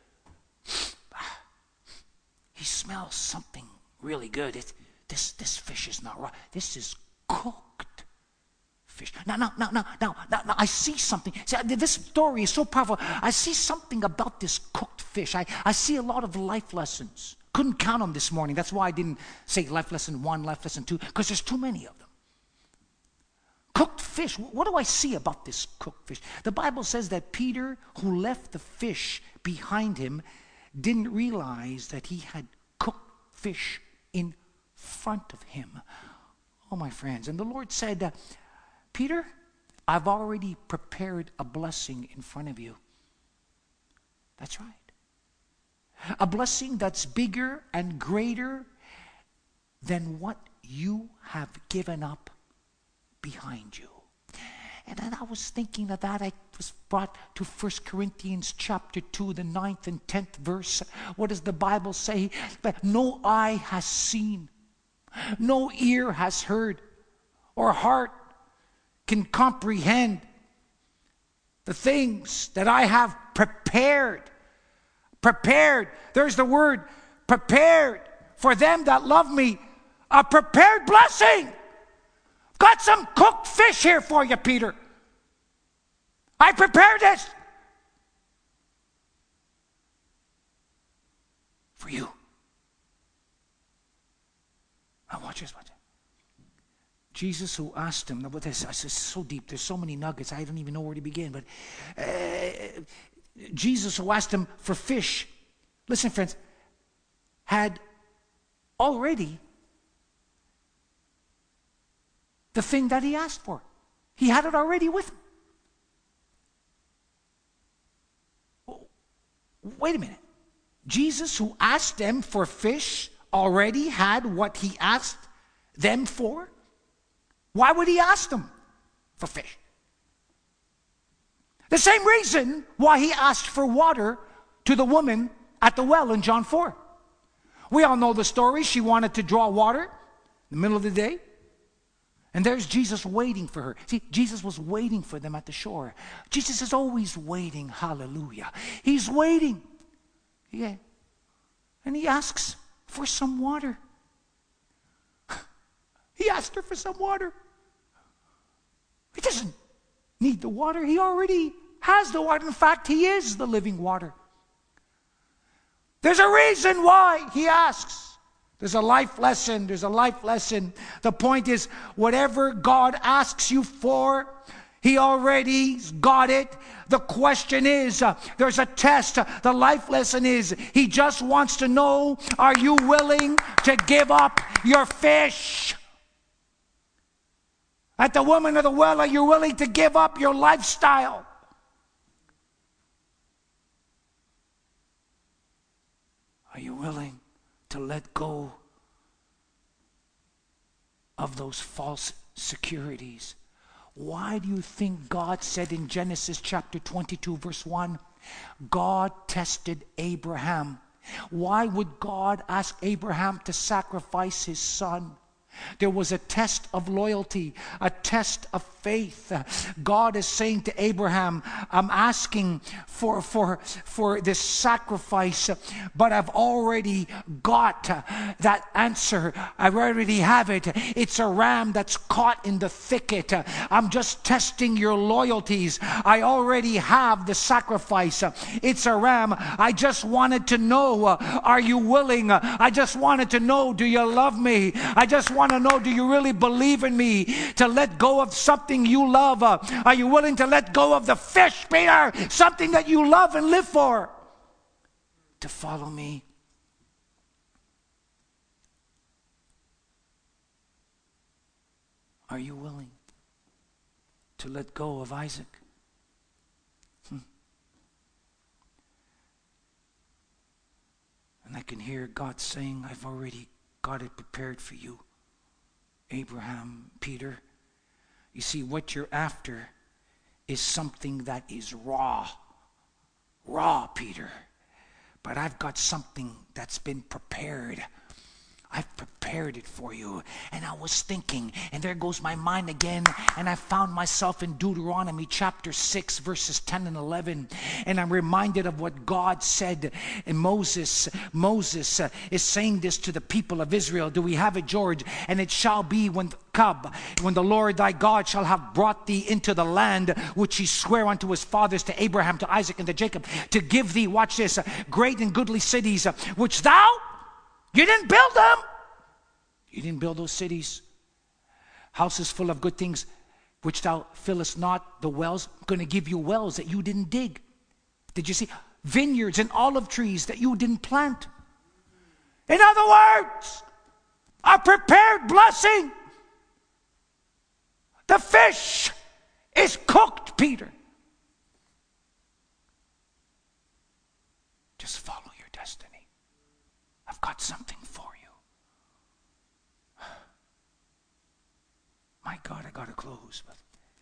Speaker 1: He smells something really good. It, this, this fish is not raw. This is cooked fish. Now, now, now, now, now, now, now, I see something. See, this story is so powerful. I see something about this cooked fish. I, I see a lot of life lessons. Couldn't count them this morning. That's why I didn't say life lesson one, life lesson two, because there's too many of them. Cooked fish. What do I see about this cooked fish? The Bible says that Peter, who left the fish behind him, didn't realize that he had cooked fish in front of him. Oh, my friends. And the Lord said, uh, Peter, I've already prepared a blessing in front of you. That's right. A blessing that's bigger and greater than what you have given up behind you. And then I was thinking of that. I was brought to First Corinthians chapter two, the ninth and tenth verse. What does the Bible say? That no eye has seen, no ear has heard, or heart can comprehend the things that I have prepared. Prepared. There's the word prepared for them that love me. A prepared blessing. Got some cooked fish here for you, Peter. I prepared this for you. Now watch this, watch this. Jesus, who asked him, but this, this is so deep, there's so many nuggets, I don't even know where to begin, but uh, Jesus, who asked him for fish, listen, friends, had already the thing that he asked for. He had it already with him. Wait a minute. Jesus, who asked them for fish, already had what he asked them for? Why would he ask them for fish? The same reason why he asked for water to the woman at the well in John four. We all know the story. She wanted to draw water in the middle of the day. And there's Jesus waiting for her. See, Jesus was waiting for them at the shore. Jesus is always waiting. Hallelujah. He's waiting. Yeah. And he asks for some water. He asked her for some water. He doesn't need the water. He already has the water. In fact, he is the living water. There's a reason why he asks. There's a life lesson. There's a life lesson. The point is, whatever God asks you for, He already got it. The question is, uh, there's a test. The life lesson is, he just wants to know, are you willing to give up your fish? At the woman of the well, are you willing to give up your lifestyle? Are you willing to let go of those false securities? Why do you think God said in Genesis chapter twenty-two verse one, God tested Abraham? Why would God ask Abraham to sacrifice his son? There was a test of loyalty, a test of faith. God is saying to Abraham, I'm asking for, for, for this sacrifice, but I've already got that answer. I already have it. It's a ram that's caught in the thicket. I'm just testing your loyalties. I already have the sacrifice. It's a ram. I just wanted to know, are you willing? I just wanted to know, do you love me? I just want to know, do you really believe in me to let go of something you love? Uh, are you willing to let go of the fish, Peter? Something that you love and live for, to follow me? Are you willing to let go of Isaac? Hmm. And I can hear God saying, I've already got it prepared for you, Abraham, Peter. You see, what you're after is something that is raw. Raw, Peter. But I've got something that's been prepared. I've prepared it for you. And I was thinking, and there goes my mind again, and I found myself in Deuteronomy chapter six, verses ten and eleven. And I'm reminded of what God said. And Moses, Moses uh, is saying this to the people of Israel. Do we have it, George? And it shall be when Cub, when the Lord thy God shall have brought thee into the land which he sware unto his fathers, to Abraham, to Isaac, and to Jacob, to give thee, watch this, uh, great and goodly cities, uh, which thou, you didn't build them. You didn't build those cities. Houses full of good things, which thou fillest not, the wells. I'm going to give you wells that you didn't dig. Did you see? Vineyards and olive trees that you didn't plant. In other words, a prepared blessing. The fish is cooked, Peter. Just follow your destiny. I've got something for you. My God, I got to close. But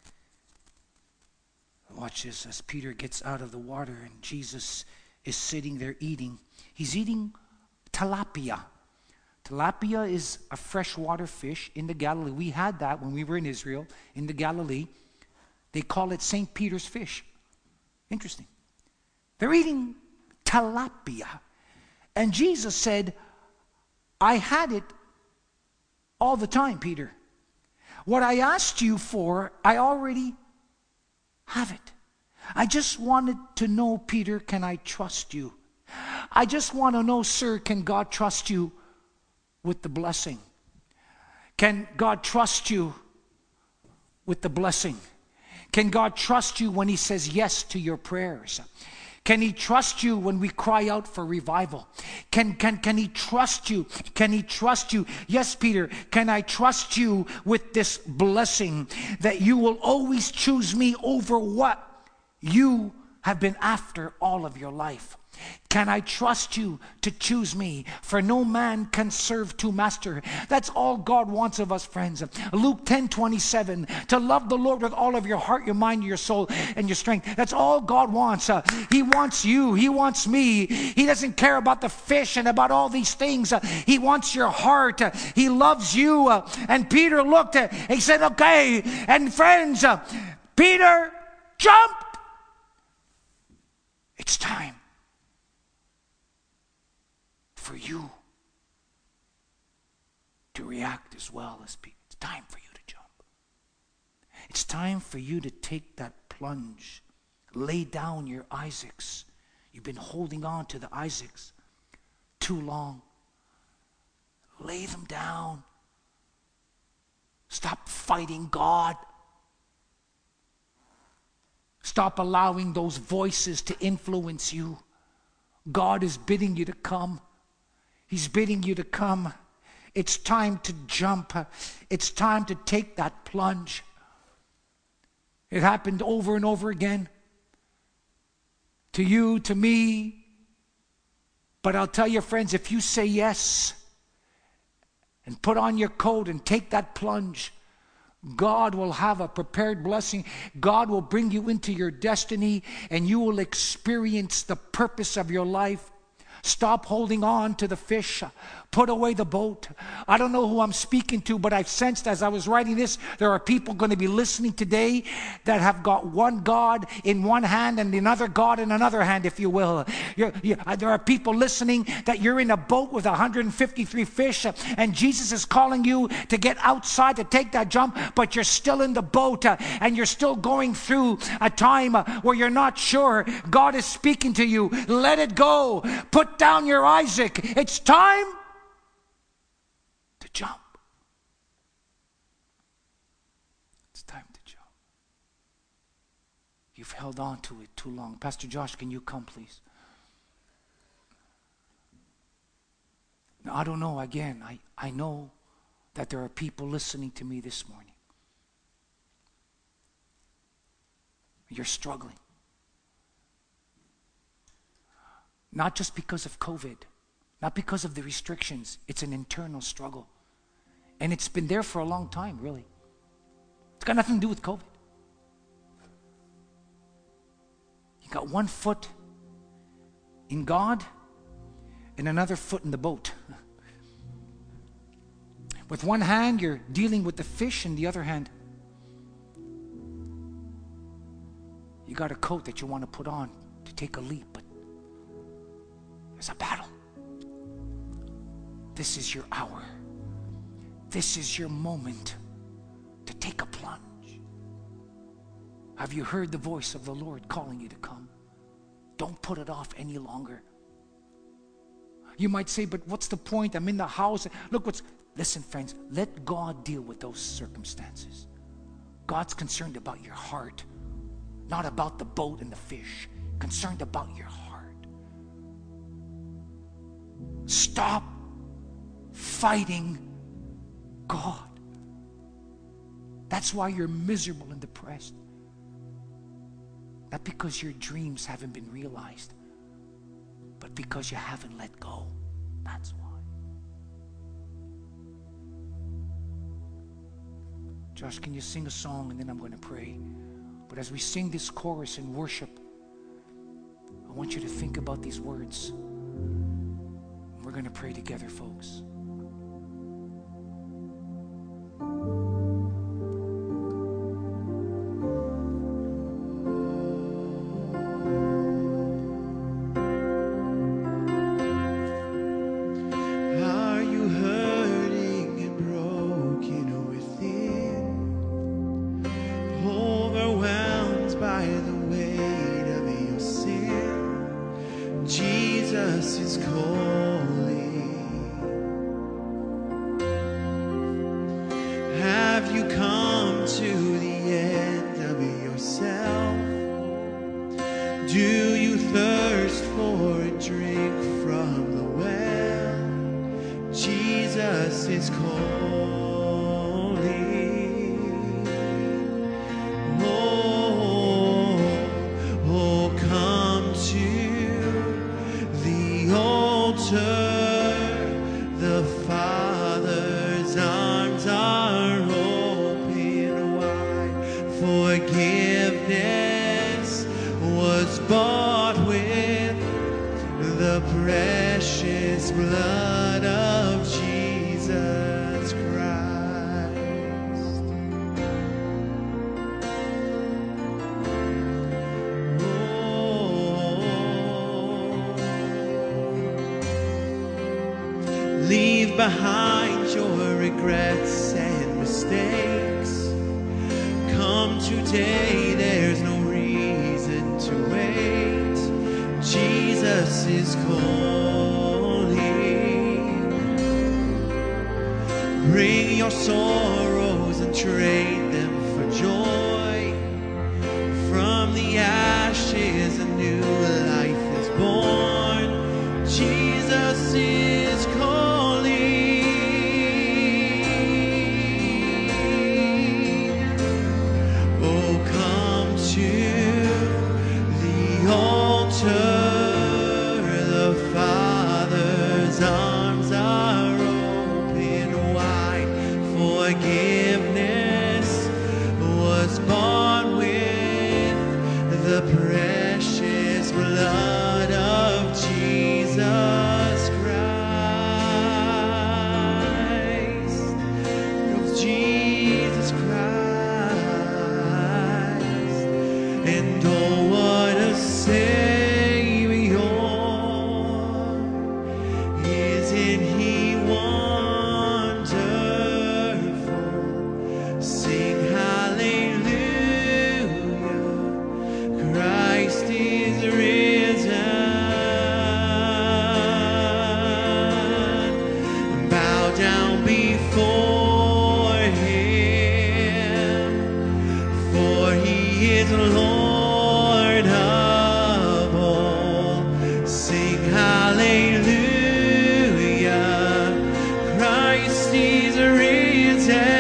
Speaker 1: watch this, as Peter gets out of the water and Jesus is sitting there eating. He's eating tilapia. Tilapia is a freshwater fish in the Galilee. We had that when we were in Israel, in the Galilee. They call it Saint Peter's fish. Interesting. They're eating tilapia. And Jesus said, I had it all the time, Peter. What I asked you for, I already have it. I just wanted to know, Peter, can I trust you? I just want to know, sir, can God trust you with the blessing? Can God trust you with the blessing? Can God trust you when he says yes to your prayers? Can he trust you when we cry out for revival? Can, can, can he trust you? Can he trust you? Yes, Peter, can I trust you with this blessing that you will always choose me over what you have been after all of your life? Can I trust you to choose me? For no man can serve two masters. That's all God wants of us, friends. Luke ten twenty-seven, to love the Lord with all of your heart, your mind, your soul, and your strength. That's all God wants. Uh, he wants you. He wants me. He doesn't care about the fish and about all these things. Uh, he wants your heart. Uh, he loves you. Uh, and Peter looked at, he said, okay. And friends, uh, Peter jumped. It's time for you to react as well as Peter. It's time for you to jump. It's time for you to take that plunge. Lay down your Isaacs. You've been holding on to the Isaacs too long. Lay them down. Stop fighting God. Stop allowing those voices to influence you. God is bidding you to come. He's bidding you to come. It's time to jump. It's time to take that plunge. It happened over and over again. To you, to me. But I'll tell you, friends, if you say yes and put on your coat and take that plunge, God will have a prepared blessing. God will bring you into your destiny, and you will experience the purpose of your life. Stop holding on to the fish. Put away the boat. I don't know who I'm speaking to, but I've sensed as I was writing this, there are people going to be listening today that have got one God in one hand and another God in another hand, if you will. You're, you're, there are people listening that you're in a boat with one hundred fifty-three fish, and Jesus is calling you to get outside to take that jump, but you're still in the boat, uh, and you're still going through a time uh, where you're not sure. God is speaking to you. Let it go. Put down your Isaac. It's time to jump. It's time to jump. You've held on to it too long. Pastor Josh, can you come, please? Now, I don't know, again, I, I know that there are people listening to me this morning. You're struggling. Not just because of COVID, not because of the restrictions. It's an internal struggle. And it's been there for a long time, really. It's got nothing to do with COVID. You got one foot in God and another foot in the boat. With one hand, you're dealing with the fish, and the other hand, you got a coat that you want to put on to take a leap, but there's a battle. This is your hour. This is your moment to take a plunge. Have you heard the voice of the Lord calling you to come? Don't put it off any longer. You might say, but what's the point? I'm in the house. Look what's... Listen, friends, let God deal with those circumstances. God's concerned about your heart, not about the boat and the fish. Concerned about your heart. Stop fighting God. That's why you're miserable and depressed. Not because your dreams haven't been realized, but because you haven't let go. That's why. Josh, can you sing a song, and then I'm going to pray. But as we sing this chorus in worship, I want you to think about these words. We're going to pray together, folks.
Speaker 2: Leave behind your regrets and mistakes. Come today, there's no reason to wait. Jesus is calling. Bring your sorrows and trade them for joy. From the the precious blood of Jesus Christ, of Jesus Christ, and oh, what a Savior, isn't He wonderful? Sing hallelujah, Christ is risen. Bow down before Him, for He is Lord of all. Sing hallelujah, Christ is risen.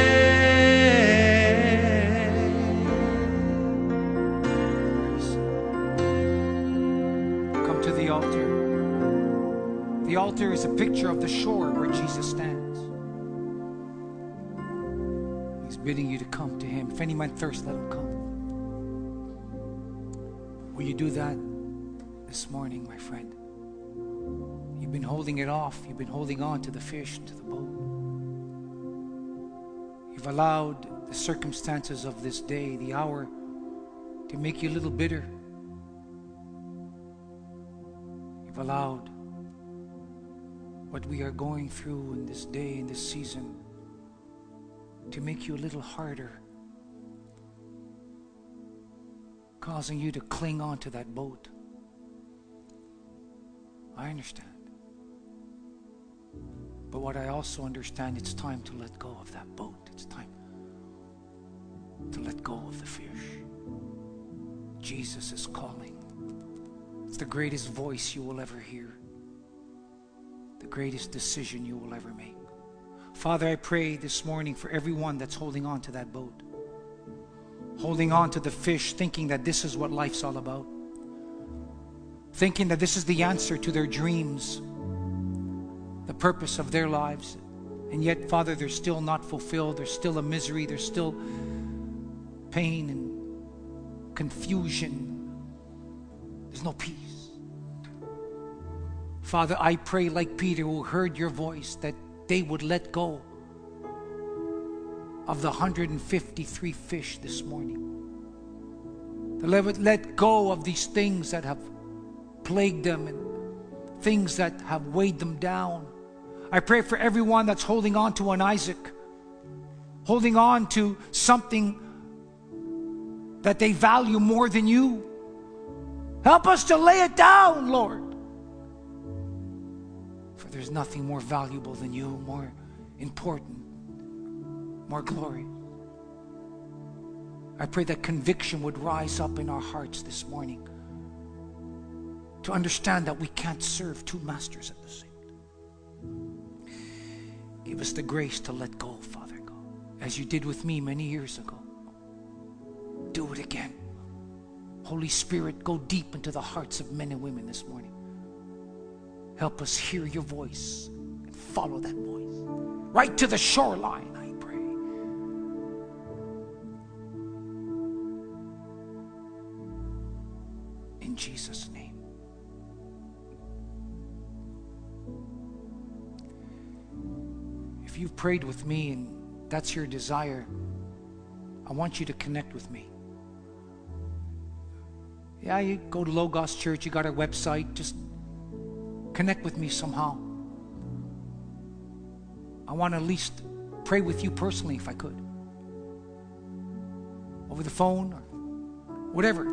Speaker 1: Come to the altar. The altar is a picture of the shore where Jesus stands. He's bidding you to come to Him. If any man thirst, let him come. Will you do that this morning, my friend? You've been holding it off. You've been holding on to the fish and to the boat. You've allowed the circumstances of this day, the hour, to make you a little bitter. You've allowed what we are going through in this day, in this season, to make you a little harder, causing you to cling on to that boat. I understand. But what I also understand, it's time to let go of that boat. It's time to let go of the fish. Jesus is calling. It's the greatest voice you will ever hear. The greatest decision you will ever make. Father, I pray this morning for everyone that's holding on to that boat. Holding on to the fish, thinking that this is what life's all about. Thinking that this is the answer to their dreams, the purpose of their lives. And yet, Father, they're still not fulfilled. There's still a misery. There's still pain and confusion. There's no peace. Father, I pray like Peter, who heard your voice, that they would let go of the one hundred fifty-three fish this morning. They would let go of these things that have plagued them and things that have weighed them down. I pray for everyone that's holding on to an Isaac, holding on to something that they value more than you. Help us to lay it down, Lord. For there's nothing more valuable than you, more important, more glorious. I pray that conviction would rise up in our hearts this morning to understand that we can't serve two masters at the same time. Give us the grace to let go, Father God, as you did with me many years ago. Do it again. Holy Spirit, go deep into the hearts of men and women this morning. Help us hear your voice and follow that voice right to the shoreline, I pray. In Jesus' name. If you've prayed with me and that's your desire, I want you to connect with me. Yeah, you go to Logos Church, you got our website, just connect with me somehow. I want to at least pray with you personally if I could. Over the phone or whatever.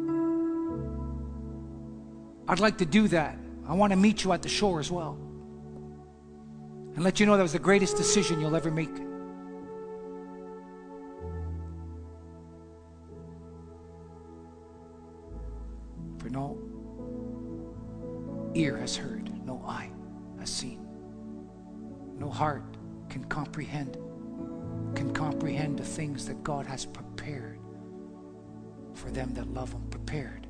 Speaker 1: I'd like to do that. I want to meet you at the shore as well. And let you know that was the greatest decision you'll ever make. For no ear has heard, no eye has seen, no heart can comprehend, can comprehend the things that God has prepared for them that love Him. Prepared.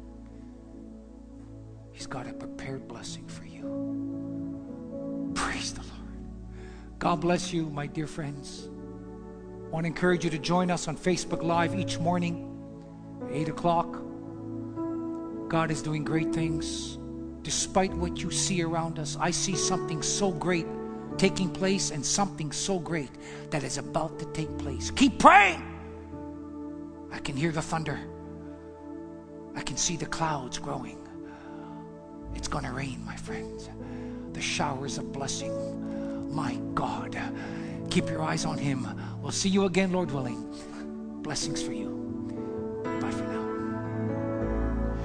Speaker 1: He's got a prepared blessing for you. Praise the Lord. God bless you, my dear friends. I want to encourage you to join us on Facebook Live each morning at eight o'clock. God is doing great things. Despite what you see around us, I see something so great taking place and something so great that is about to take place. Keep praying. I can hear the thunder. I can see the clouds growing. It's going to rain, my friends. The showers of blessing. My God. Keep your eyes on Him. We'll see you again, Lord willing. Blessings for you.